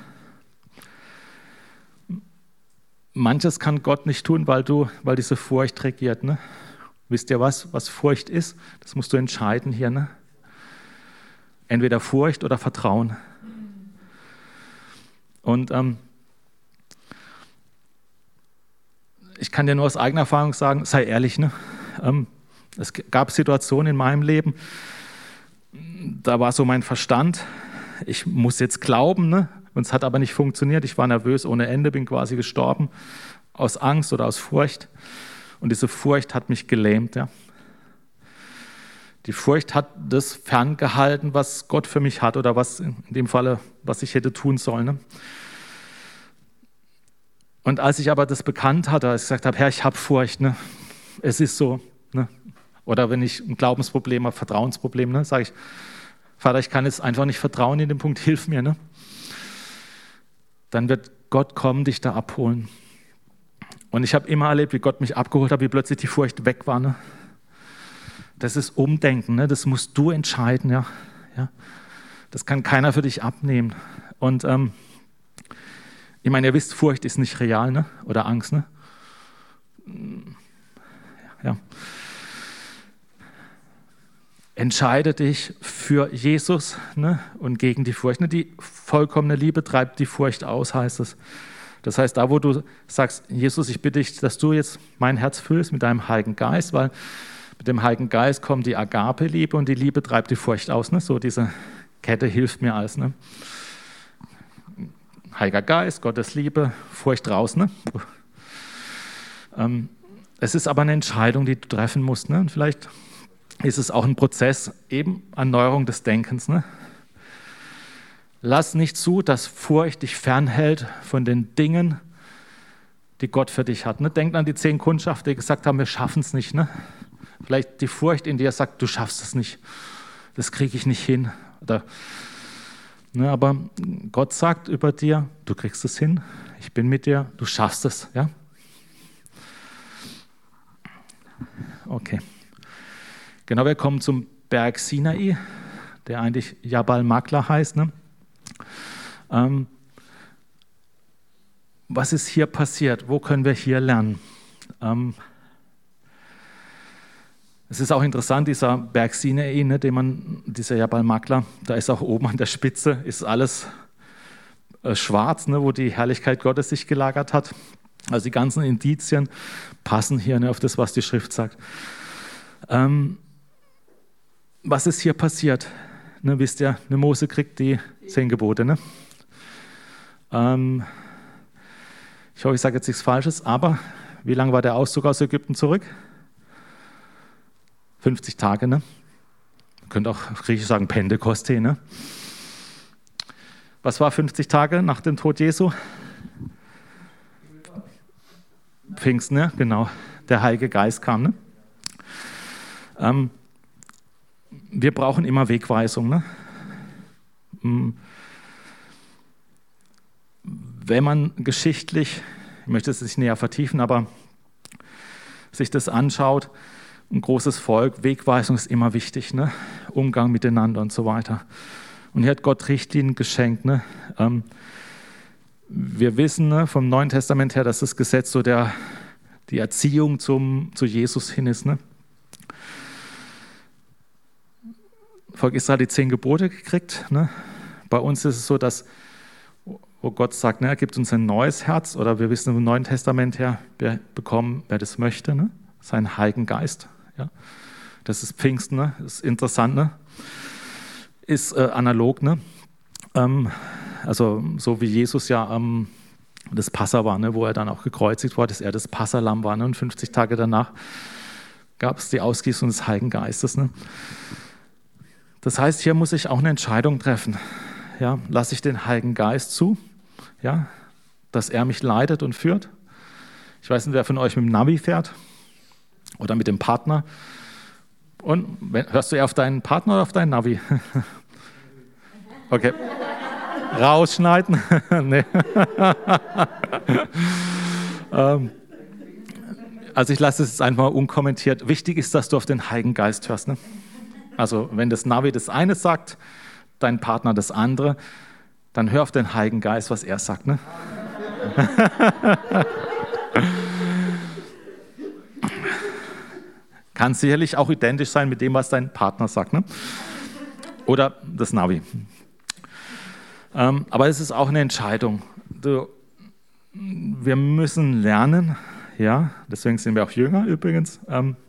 Manches kann Gott nicht tun, weil, du, weil diese Furcht regiert. Ne? Wisst ihr was, was Furcht ist? Das musst du entscheiden hier. Ne? Entweder Furcht oder Vertrauen. Und ähm, ich kann dir nur aus eigener Erfahrung sagen, sei ehrlich. Ne? Ähm, es gab Situationen in meinem Leben, da war so mein Verstand, ich muss jetzt glauben, ne? Und es hat aber nicht funktioniert. Ich war nervös ohne Ende, bin quasi gestorben aus Angst oder aus Furcht. Und diese Furcht hat mich gelähmt. Ja. Die Furcht hat das ferngehalten, was Gott für mich hat oder was in dem Falle, was ich hätte tun sollen. Ne. Und als ich aber das bekannt hatte, als ich gesagt habe, Herr, ich habe Furcht, ne. Es ist so. Ne. Oder wenn ich ein Glaubensproblem habe, Vertrauensproblem, ne, sage ich, Vater, ich kann jetzt einfach nicht vertrauen in dem Punkt, hilf mir. Ne. Dann wird Gott kommen, dich da abholen. Und ich habe immer erlebt, wie Gott mich abgeholt hat, wie plötzlich die Furcht weg war. Ne? Das ist Umdenken, ne? Das musst du entscheiden. Ja? Ja? Das kann keiner für dich abnehmen. Und ähm, ich meine, ihr wisst, Furcht ist nicht real, ne? Oder Angst. Ne? Ja. Entscheide dich für Jesus, ne, und gegen die Furcht. Ne, die vollkommene Liebe treibt die Furcht aus, heißt es. Das heißt, da wo du sagst, Jesus, ich bitte dich, dass du jetzt mein Herz füllst mit deinem Heiligen Geist, weil mit dem Heiligen Geist kommt die Agape-Liebe und die Liebe treibt die Furcht aus. Ne? So diese Kette hilft mir alles. Ne? Heiliger Geist, Gottes Liebe, Furcht raus. Ne? Ähm, es ist aber eine Entscheidung, die du treffen musst. Ne? Und vielleicht ist es auch ein Prozess, eben Erneuerung des Denkens. Ne? Lass nicht zu, dass Furcht dich fernhält von den Dingen, die Gott für dich hat. Ne? Denk an die zehn Kundschafter, die gesagt haben, wir schaffen es nicht. Ne? Vielleicht die Furcht in dir sagt, du schaffst es nicht, das kriege ich nicht hin. Oder, ne, aber Gott sagt über dir, du kriegst es hin, ich bin mit dir, du schaffst es. Ja? Okay. Genau, wir kommen zum Berg Sinai, der eigentlich Jabal Makla heißt. Ne? Ähm, was ist hier passiert? Wo können wir hier lernen? Ähm, es ist auch interessant, dieser Berg Sinai, ne, den man, dieser Jabal Makla, da ist auch oben an der Spitze, ist alles äh, schwarz, ne, wo die Herrlichkeit Gottes sich gelagert hat. Also die ganzen Indizien passen hier, ne, auf das, was die Schrift sagt. Ähm, Was ist hier passiert? Ne, wisst ihr, ne, Mose kriegt die zehn Gebote. Ne? Ähm, ich hoffe, ich sage jetzt nichts Falsches, aber wie lange war der Auszug aus Ägypten zurück? fünfzig Tage. Ne? Man könnte auch griechisch sagen Pentekoste. Ne? Was war fünfzig Tage nach dem Tod Jesu? Pfingsten, ne? Genau. Der Heilige Geist kam. Ne? Ähm, wir brauchen immer Wegweisung. Ne? Wenn man geschichtlich, ich möchte es nicht näher vertiefen, aber sich das anschaut, ein großes Volk, Wegweisung ist immer wichtig, ne? Umgang miteinander und so weiter. Und hier hat Gott Richtlinien geschenkt. Ne? Ähm, wir wissen, ne, vom Neuen Testament her, dass das Gesetz so der, die Erziehung zum, zu Jesus hin ist. Ne? Volk Israel hat die zehn Gebote gekriegt. Ne? Bei uns ist es so, dass wo Gott sagt, ne, er gibt uns ein neues Herz, oder wir wissen im Neuen Testament her, wir bekommen, wer das möchte, ne? Seinen Heiligen Geist. Ja? Das ist Pfingsten, ne? Das ist interessant, ne? Ist äh, analog, ne? Ähm, also so wie Jesus ja ähm, das Passa war, ne? Wo er dann auch gekreuzigt wurde, dass er das Passalam war. Ne? Und fünfzig Tage danach gab es die Ausgießung des Heiligen Geistes. Ne? Das heißt, hier muss ich auch eine Entscheidung treffen. Ja, lasse ich den Heiligen Geist zu, ja, dass er mich leitet und führt. Ich weiß nicht, wer von euch mit dem Navi fährt oder mit dem Partner. Und wenn, hörst du eher auf deinen Partner oder auf deinen Navi? Okay. Rausschneiden? Nee. ähm, also ich lasse es jetzt einfach mal unkommentiert. Wichtig ist, dass du auf den Heiligen Geist hörst. Ne? Also wenn das Navi das eine sagt, dein Partner das andere, dann hör auf den Heiligen Geist, was er sagt. Ne? Kann sicherlich auch identisch sein mit dem, was dein Partner sagt. Ne? Oder das Navi. Ähm, aber es ist auch eine Entscheidung. Du, wir müssen lernen, ja, deswegen sind wir auch Jünger übrigens, ähm,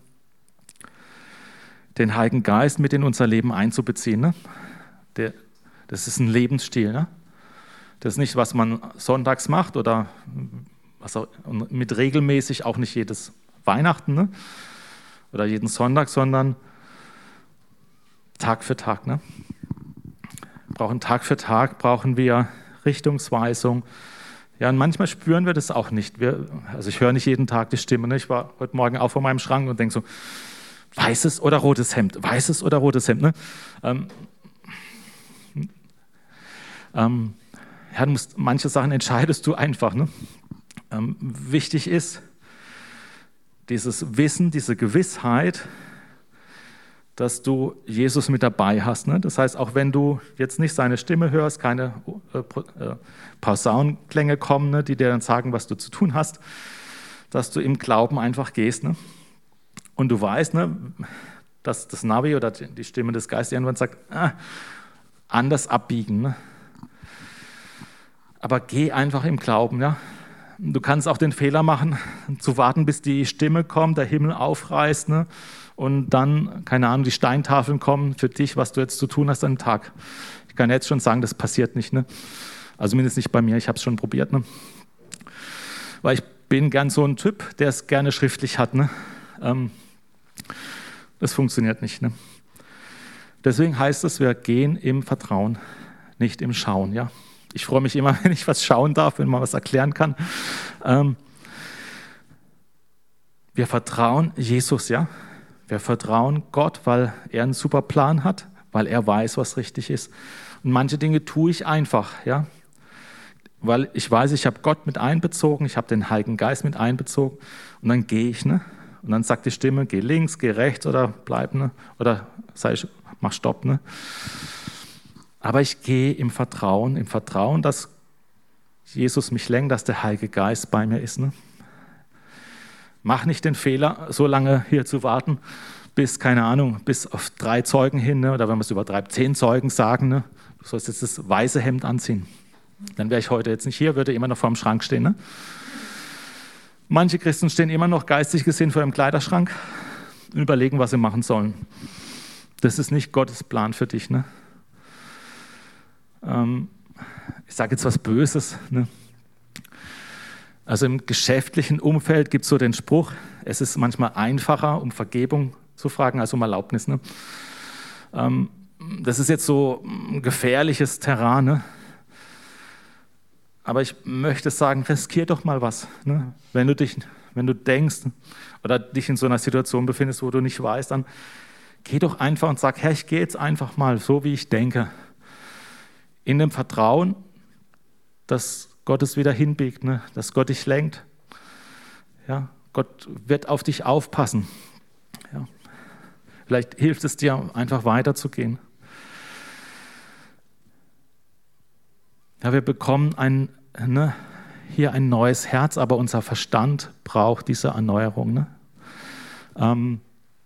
den Heiligen Geist mit in unser Leben einzubeziehen. Ne? Der, das ist ein Lebensstil. Ne? Das ist nicht, was man sonntags macht oder was auch, mit regelmäßig, auch nicht jedes Weihnachten, ne? Oder jeden Sonntag, sondern Tag für Tag. Ne? Wir brauchen Tag für Tag, brauchen wir Richtungsweisung. Ja, und manchmal spüren wir das auch nicht. Wir, also ich höre nicht jeden Tag die Stimme. Ne? Ich war heute Morgen auch vor meinem Schrank und denke so, weißes oder rotes Hemd, weißes oder rotes Hemd. Ne? Ähm, ähm, ja, du musst, manche Sachen entscheidest du einfach. Ne? Ähm, wichtig ist dieses Wissen, diese Gewissheit, dass du Jesus mit dabei hast. Ne? Das heißt, auch wenn du jetzt nicht seine Stimme hörst, keine äh, äh, Posaunenklänge kommen, ne, die dir dann sagen, was du zu tun hast, dass du im Glauben einfach gehst. Ne? Und du weißt, ne, dass das Navi oder die Stimme des Geistes irgendwann sagt, ah, anders abbiegen. Ne? Aber geh einfach im Glauben. Ja? Du kannst auch den Fehler machen, zu warten, bis die Stimme kommt, der Himmel aufreißt, ne? Und dann, keine Ahnung, die Steintafeln kommen für dich, was du jetzt zu tun hast an dem Tag. Ich kann jetzt schon sagen, das passiert nicht. Ne? Also mindestens nicht bei mir, ich habe es schon probiert. Ne? Weil ich bin gern so ein Typ, der es gerne schriftlich hat. Ne? Ähm, das funktioniert nicht. Ne? Deswegen heißt es, wir gehen im Vertrauen, nicht im Schauen. Ja? Ich freue mich immer, wenn ich was schauen darf, wenn man was erklären kann. Ähm, wir vertrauen Jesus, ja. Wir vertrauen Gott, weil er einen super Plan hat, weil er weiß, was richtig ist. Und manche Dinge tue ich einfach, ja. Weil ich weiß, ich habe Gott mit einbezogen, ich habe den Heiligen Geist mit einbezogen und dann gehe ich, ne? Und dann sagt die Stimme, geh links, geh rechts oder bleib, ne? Oder sag ich, mach Stopp, ne? Aber ich gehe im Vertrauen, im Vertrauen, dass Jesus mich lenkt, dass der Heilige Geist bei mir ist. Ne? Mach nicht den Fehler, so lange hier zu warten, bis, keine Ahnung, bis auf drei Zeugen hin, ne? Oder wenn wir es übertreibt, zehn Zeugen sagen, ne? Du sollst jetzt das weiße Hemd anziehen. Dann wäre ich heute jetzt nicht hier, würde immer noch vor dem Schrank stehen. Ne? Manche Christen stehen immer noch geistig gesehen vor dem Kleiderschrank und überlegen, was sie machen sollen. Das ist nicht Gottes Plan für dich. Ne? Ich sage jetzt was Böses. Ne? Also im geschäftlichen Umfeld gibt es so den Spruch, es ist manchmal einfacher, um Vergebung zu fragen, als um Erlaubnis. Ne? Das ist jetzt so ein gefährliches Terrain. Ne? aber ich möchte sagen, riskier doch mal was. Ne? Wenn du dich, wenn du denkst oder dich in so einer Situation befindest, wo du nicht weißt, dann geh doch einfach und sag, Herr, ich gehe jetzt einfach mal so, wie ich denke. In dem Vertrauen, dass Gott es wieder hinbiegt, ne? Dass Gott dich lenkt. Ja? Gott wird auf dich aufpassen. Ja? Vielleicht hilft es dir, einfach weiterzugehen. Ja, wir bekommen ein, ne, hier ein neues Herz, aber unser Verstand braucht diese Erneuerung. Ne? Ähm,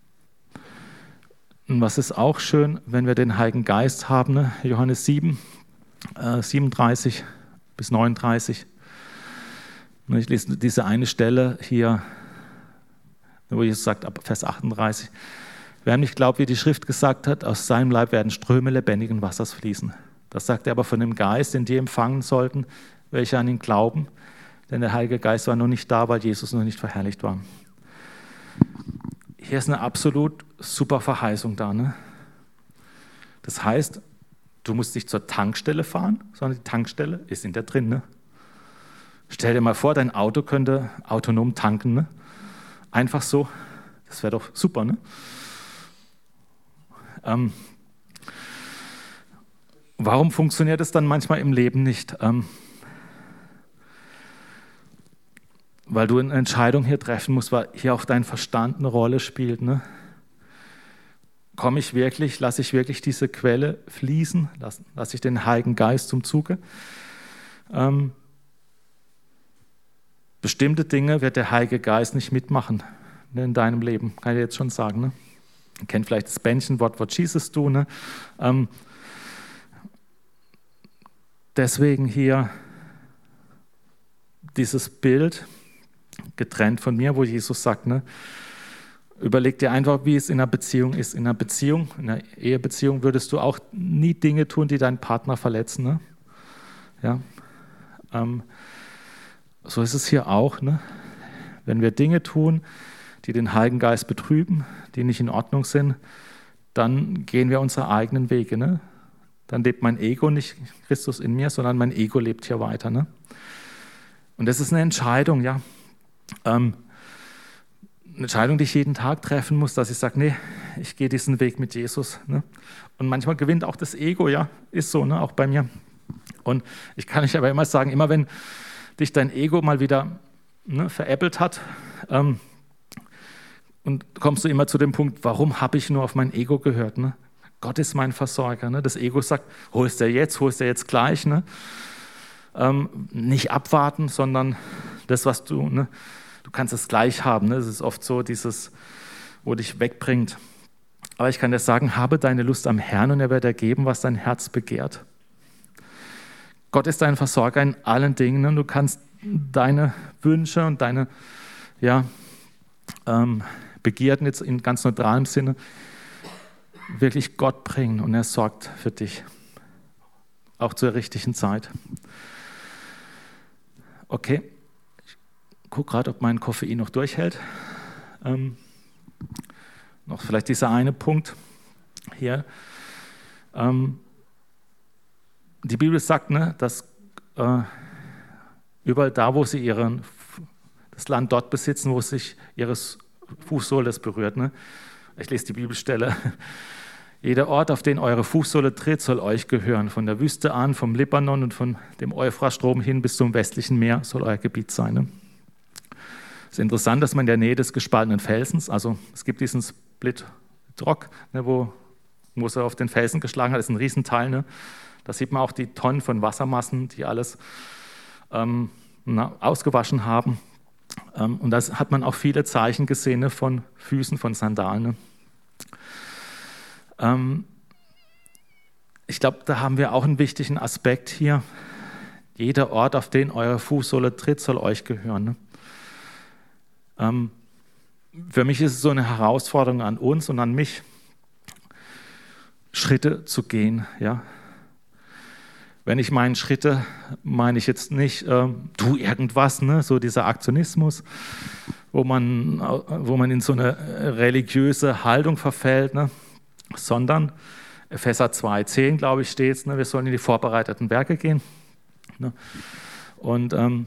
und was ist auch schön, wenn wir den Heiligen Geist haben, ne? Johannes sieben, äh, siebenunddreißig bis neununddreißig. Ich lese diese eine Stelle hier, wo Jesus sagt, ab Vers achtunddreißig, wer nicht glaubt, wie die Schrift gesagt hat, aus seinem Leib werden Ströme lebendigen Wassers fließen. Das sagt er aber von dem Geist, den die empfangen sollten, welche an ihn glauben. Denn der Heilige Geist war noch nicht da, weil Jesus noch nicht verherrlicht war. Hier ist eine absolut super Verheißung da. Ne? Das heißt, du musst nicht zur Tankstelle fahren, sondern die Tankstelle ist in dir drin. Ne? Stell dir mal vor, dein Auto könnte autonom tanken. Ne? Einfach so. Das wäre doch super. Ne? Ähm, Warum funktioniert es dann manchmal im Leben nicht? Ähm, weil du eine Entscheidung hier treffen musst, weil hier auch dein Verstand eine Rolle spielt. Ne? Komme ich wirklich, lasse ich wirklich diese Quelle fließen? Lasse, lasse ich den Heiligen Geist zum Zuge? Ähm, bestimmte Dinge wird der Heilige Geist nicht mitmachen in deinem Leben, kann ich jetzt schon sagen. Ne? Ihr kennt vielleicht das Bändchen, What What Jesus Do. Ne? Ähm, Deswegen hier dieses Bild, getrennt von mir, wo Jesus sagt, ne, überleg dir einfach, wie es in einer Beziehung ist. In einer Beziehung, in einer Ehebeziehung würdest du auch nie Dinge tun, die deinen Partner verletzen. Ne? Ja? Ähm, so ist es hier auch. Ne? Wenn wir Dinge tun, die den Heiligen Geist betrüben, die nicht in Ordnung sind, dann gehen wir unsere eigenen Wege. Ne? Dann lebt mein Ego nicht Christus in mir, sondern mein Ego lebt hier weiter. Ne? Und das ist eine Entscheidung, ja. Ähm, eine Entscheidung, die ich jeden Tag treffen muss, dass ich sage, nee, ich gehe diesen Weg mit Jesus. Ne? Und manchmal gewinnt auch das Ego, ja, ist so, ne? Auch bei mir. Und ich kann euch aber immer sagen, immer wenn dich dein Ego mal wieder ne, veräppelt hat, ähm, und kommst du immer zu dem Punkt, warum habe ich nur auf mein Ego gehört, ne? Gott ist mein Versorger. Ne? Das Ego sagt, holst du jetzt, holst du jetzt gleich. Ne? Ähm, nicht abwarten, sondern das, was du, ne? du kannst es gleich haben. Ne? Das ist oft so dieses, wo dich wegbringt. Aber ich kann dir sagen, habe deine Lust am Herrn und er wird dir geben, was dein Herz begehrt. Gott ist dein Versorger in allen Dingen. Ne? Du kannst deine Wünsche und deine ja, ähm, Begierden jetzt in ganz neutralem Sinne wirklich Gott bringen und er sorgt für dich, auch zur richtigen Zeit. Okay, ich gucke gerade, ob mein Koffein noch durchhält. Ähm, noch vielleicht dieser eine Punkt hier. Ähm, die Bibel sagt, ne, dass äh, überall da, wo sie ihren, das Land dort besitzen, wo sich ihres Fußsohles berührt. Ne? Ich lese die Bibelstelle. Jeder Ort, auf den eure Fußsohle tritt, soll euch gehören. Von der Wüste an, vom Libanon und von dem Euphratstrom hin bis zum westlichen Meer soll euer Gebiet sein. Ne? Es ist interessant, dass man in der Nähe des gespaltenen Felsens, also es gibt diesen Split Rock, ne, wo Mose auf den Felsen geschlagen hat, das ist ein Riesenteil. Ne? Da sieht man auch die Tonnen von Wassermassen, die alles ähm, na, ausgewaschen haben. Ähm, und da hat man auch viele Zeichen gesehen, ne, von Füßen, von Sandalen. Ne? Ähm, ich glaube, da haben wir auch einen wichtigen Aspekt hier. Jeder Ort, auf den eure Fußsohle tritt, soll euch gehören. Ne? Ähm, für mich ist es so eine Herausforderung an uns und an mich, Schritte zu gehen. Ja? Wenn ich meine Schritte, meine ich jetzt nicht, äh, tu irgendwas, ne? So dieser Aktionismus, wo man, wo man in so eine religiöse Haltung verfällt, ne? Sondern Epheser zwei zehn, glaube ich, steht es, ne? Wir sollen in die vorbereiteten Werke gehen. Ne? Und ähm,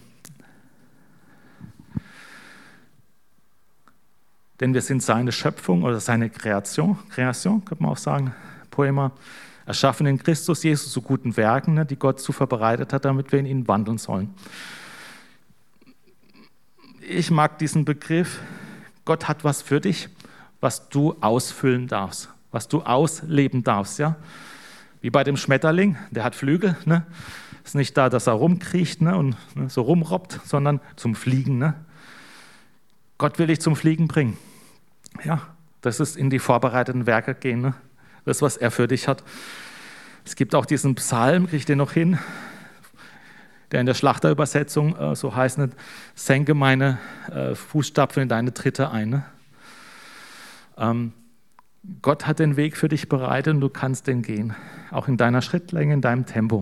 denn wir sind seine Schöpfung oder seine Kreation, Kreation, könnte man auch sagen, Poema, erschaffen in Christus Jesus zu guten Werken, ne, die Gott zuvor bereitet hat, damit wir in ihnen wandeln sollen. Ich mag diesen Begriff, Gott hat was für dich, was du ausfüllen darfst, was du ausleben darfst. Ja? Wie bei dem Schmetterling, der hat Flügel, ne? Ist nicht da, dass er rumkriecht, ne, und ne, so rumrobbt, sondern zum Fliegen. Ne? Gott will dich zum Fliegen bringen. Ja, das ist in die vorbereiteten Werke gehen. Ne? Das, was er für dich hat. Es gibt auch diesen Psalm, kriege ich den noch hin, der in der Schlachterübersetzung äh, so heißt, ne, senke meine äh, Fußstapfen in deine Tritte ein. Ne? Ähm, Gott hat den Weg für dich bereitet und du kannst den gehen. Auch in deiner Schrittlänge, in deinem Tempo.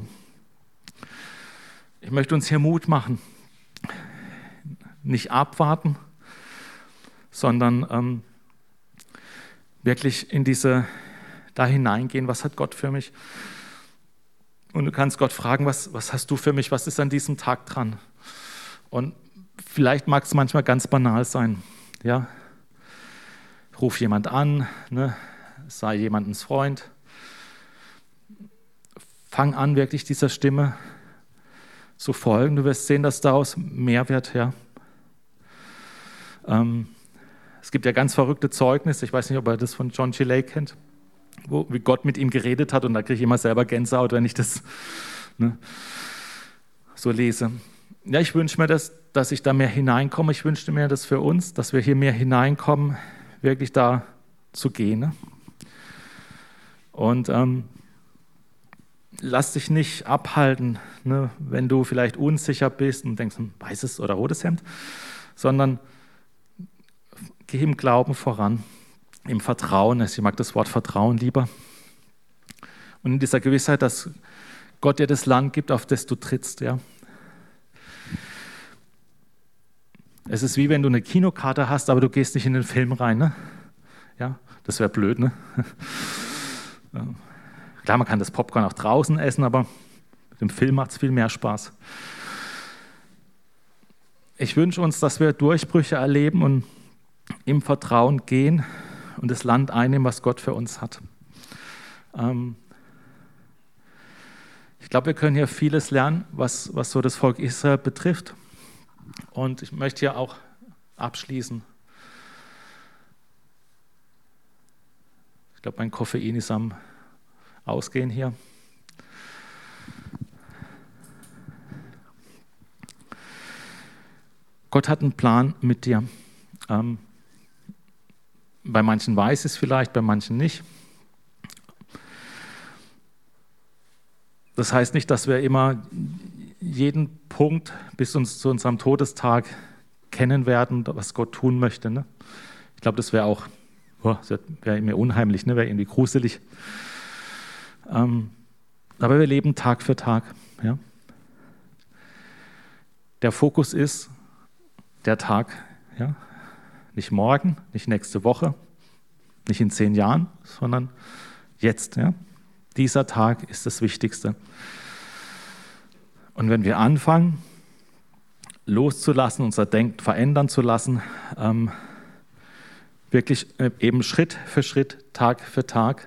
Ich möchte uns hier Mut machen. Nicht abwarten, sondern ähm, wirklich in diese, da hineingehen, was hat Gott für mich? Und du kannst Gott fragen, was, was hast du für mich, was ist an diesem Tag dran? Und vielleicht mag es manchmal ganz banal sein. Ja? Ruf jemand an, ne? Sei jemandens Freund. Fang an, wirklich dieser Stimme zu folgen. Du wirst sehen, dass daraus mehr wird. Ja? Ähm, es gibt ja ganz verrückte Zeugnisse, ich weiß nicht, ob ihr das von John G. Lake kennt, wo wie Gott mit ihm geredet hat, und da kriege ich immer selber Gänsehaut, wenn ich das ne, so lese. Ja, ich wünsche mir, das, dass ich da mehr hineinkomme. Ich wünschte mir das für uns, dass wir hier mehr hineinkommen, wirklich da zu gehen. Ne? Und ähm, lass dich nicht abhalten, ne, wenn du vielleicht unsicher bist und denkst, hm, weißes oder rotes Hemd, sondern geh im Glauben voran, im Vertrauen. Ich mag das Wort Vertrauen lieber. Und in dieser Gewissheit, dass Gott dir das Land gibt, auf das du trittst. Ja. Es ist wie wenn du eine Kinokarte hast, aber du gehst nicht in den Film rein. Ne? Ja, das wäre blöd. Ne? Klar, man kann das Popcorn auch draußen essen, aber mit dem Film macht es viel mehr Spaß. Ich wünsche uns, dass wir Durchbrüche erleben und im Vertrauen gehen und das Land einnehmen, was Gott für uns hat. Ähm ich glaube, wir können hier vieles lernen, was, was so das Volk Israel betrifft. Und ich möchte hier auch abschließen. Ich glaube, mein Koffein ist am Ausgehen hier. Gott hat einen Plan mit dir. Ähm, bei manchen weiß es vielleicht, bei manchen nicht. Das heißt nicht, dass wir immer jeden Punkt bis uns zu unserem Todestag kennen werden, was Gott tun möchte. Ne? Ich glaube, das wäre auch, oh, das wäre mir unheimlich, ne? Wäre irgendwie gruselig. Ähm, aber wir leben Tag für Tag. Ja? Der Fokus ist der Tag, ja? Nicht morgen, nicht nächste Woche, nicht in zehn Jahren, sondern jetzt. Ja? Dieser Tag ist das Wichtigste. Und wenn wir anfangen, loszulassen, unser Denken verändern zu lassen, ähm, wirklich eben Schritt für Schritt, Tag für Tag,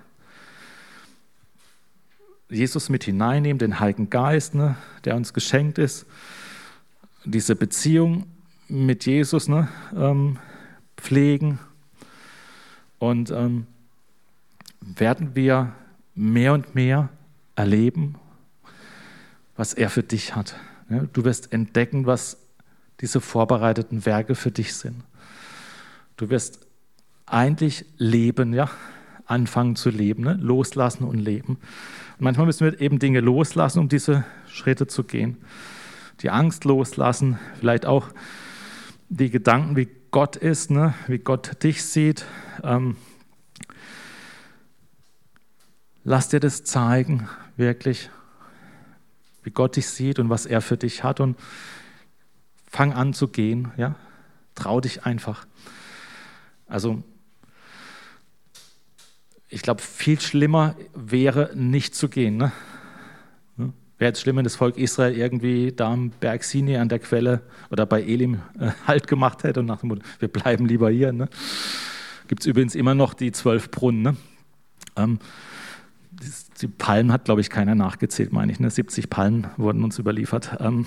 Jesus mit hineinnehmen, den Heiligen Geist, ne, der uns geschenkt ist, diese Beziehung mit Jesus ne, ähm, pflegen und ähm, werden wir mehr und mehr erleben, was er für dich hat. Ja, du wirst entdecken, was diese vorbereiteten Werke für dich sind. Du wirst eigentlich leben, ja, anfangen zu leben, ne? Loslassen und leben. Und manchmal müssen wir eben Dinge loslassen, um diese Schritte zu gehen. Die Angst loslassen, vielleicht auch die Gedanken, wie Gott ist, ne? Wie Gott dich sieht. Ähm, lass dir das zeigen, wirklich, wie Gott dich sieht und was er für dich hat. Und fang an zu gehen. Ja? Trau dich einfach. Also, ich glaube, viel schlimmer wäre, nicht zu gehen. Ne? wäre jetzt schlimm, wenn das Volk Israel irgendwie da am Berg Sinai an der Quelle oder bei Elim äh, Halt gemacht hätte und nach dem Motto, wir bleiben lieber hier. Ne? Gibt es übrigens immer noch die zwölf Brunnen. Ne? Ähm, die, die Palmen hat, glaube ich, keiner nachgezählt, meine ich. Ne? siebzig Palmen wurden uns überliefert. Ähm,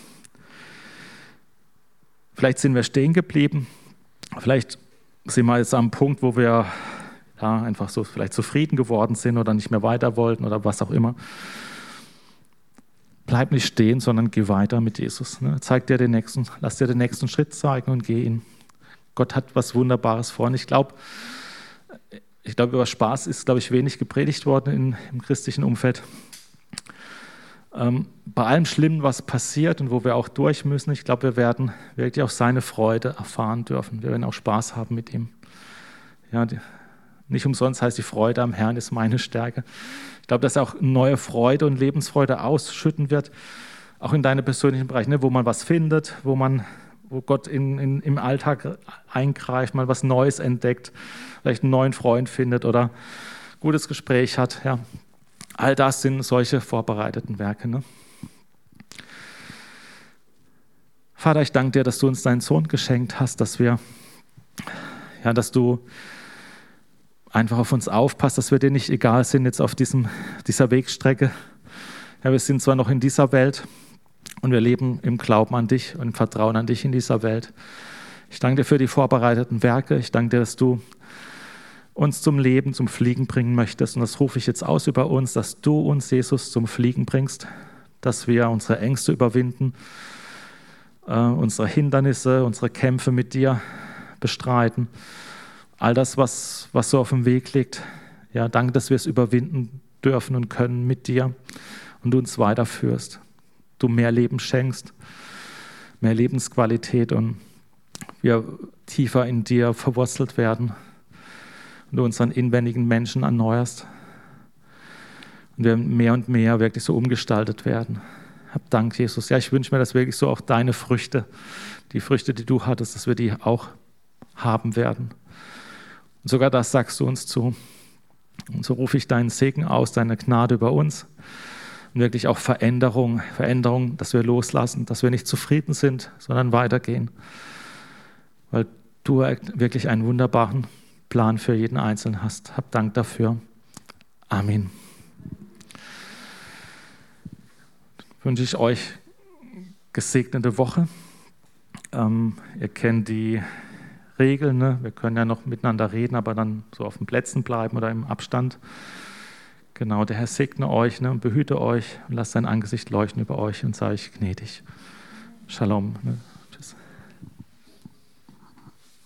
vielleicht sind wir stehen geblieben. Vielleicht sind wir jetzt am Punkt, wo wir ja, einfach so vielleicht zufrieden geworden sind oder nicht mehr weiter wollten oder was auch immer. Bleib nicht stehen, sondern geh weiter mit Jesus. Ne? Zeig dir den nächsten, lass dir den nächsten Schritt zeigen und geh ihn. Gott hat was Wunderbares vor. Und ich glaube, ich glaube, über Spaß ist, glaube ich, wenig gepredigt worden in, im christlichen Umfeld. Ähm, bei allem Schlimmen, was passiert und wo wir auch durch müssen, ich glaube, wir werden wirklich auch seine Freude erfahren dürfen. Wir werden auch Spaß haben mit ihm. Ja, die, nicht umsonst heißt die Freude am Herrn ist meine Stärke. Ich glaube, dass er auch neue Freude und Lebensfreude ausschütten wird, auch in deine persönlichen Bereiche, ne, wo man was findet, wo man, wo Gott in, in, im Alltag eingreift, mal was Neues entdeckt, vielleicht einen neuen Freund findet oder ein gutes Gespräch hat. Ja. All das sind solche vorbereiteten Werke. Ne? Vater, ich danke dir, dass du uns deinen Sohn geschenkt hast, dass wir, ja, dass du einfach auf uns aufpasst, dass wir dir nicht egal sind jetzt auf diesem, dieser Wegstrecke. Ja, wir sind zwar noch in dieser Welt und wir leben im Glauben an dich und im Vertrauen an dich in dieser Welt. Ich danke dir für die vorbereiteten Werke. Ich danke dir, dass du uns zum Leben, zum Fliegen bringen möchtest. Und das rufe ich jetzt aus über uns, dass du uns, Jesus, zum Fliegen bringst, dass wir unsere Ängste überwinden, äh, unsere Hindernisse, unsere Kämpfe mit dir bestreiten. All das, was, was so auf dem Weg liegt, ja, danke, dass wir es überwinden dürfen und können mit dir und du uns weiterführst. Du mehr Leben schenkst, mehr Lebensqualität und wir tiefer in dir verwurzelt werden und du unseren inwendigen Menschen erneuerst und wir mehr und mehr wirklich so umgestaltet werden. Hab Dank, Jesus. Ja, ich wünsche mir, dass wirklich so auch deine Früchte, die Früchte, die du hattest, dass wir die auch haben werden. Und sogar das sagst du uns zu. Und so rufe ich deinen Segen aus, deine Gnade über uns. Und wirklich auch Veränderung, Veränderung, dass wir loslassen, dass wir nicht zufrieden sind, sondern weitergehen. Weil du wirklich einen wunderbaren Plan für jeden Einzelnen hast. Hab Dank dafür. Amen. Wünsche ich euch gesegnete Woche. Ähm, ihr kennt die Regeln, ne? Wir können ja noch miteinander reden, aber dann so auf den Plätzen bleiben oder im Abstand. Genau, der Herr segne euch, ne? Und behüte euch und lasst sein Angesicht leuchten über euch und sei euch gnädig. Shalom. Ne?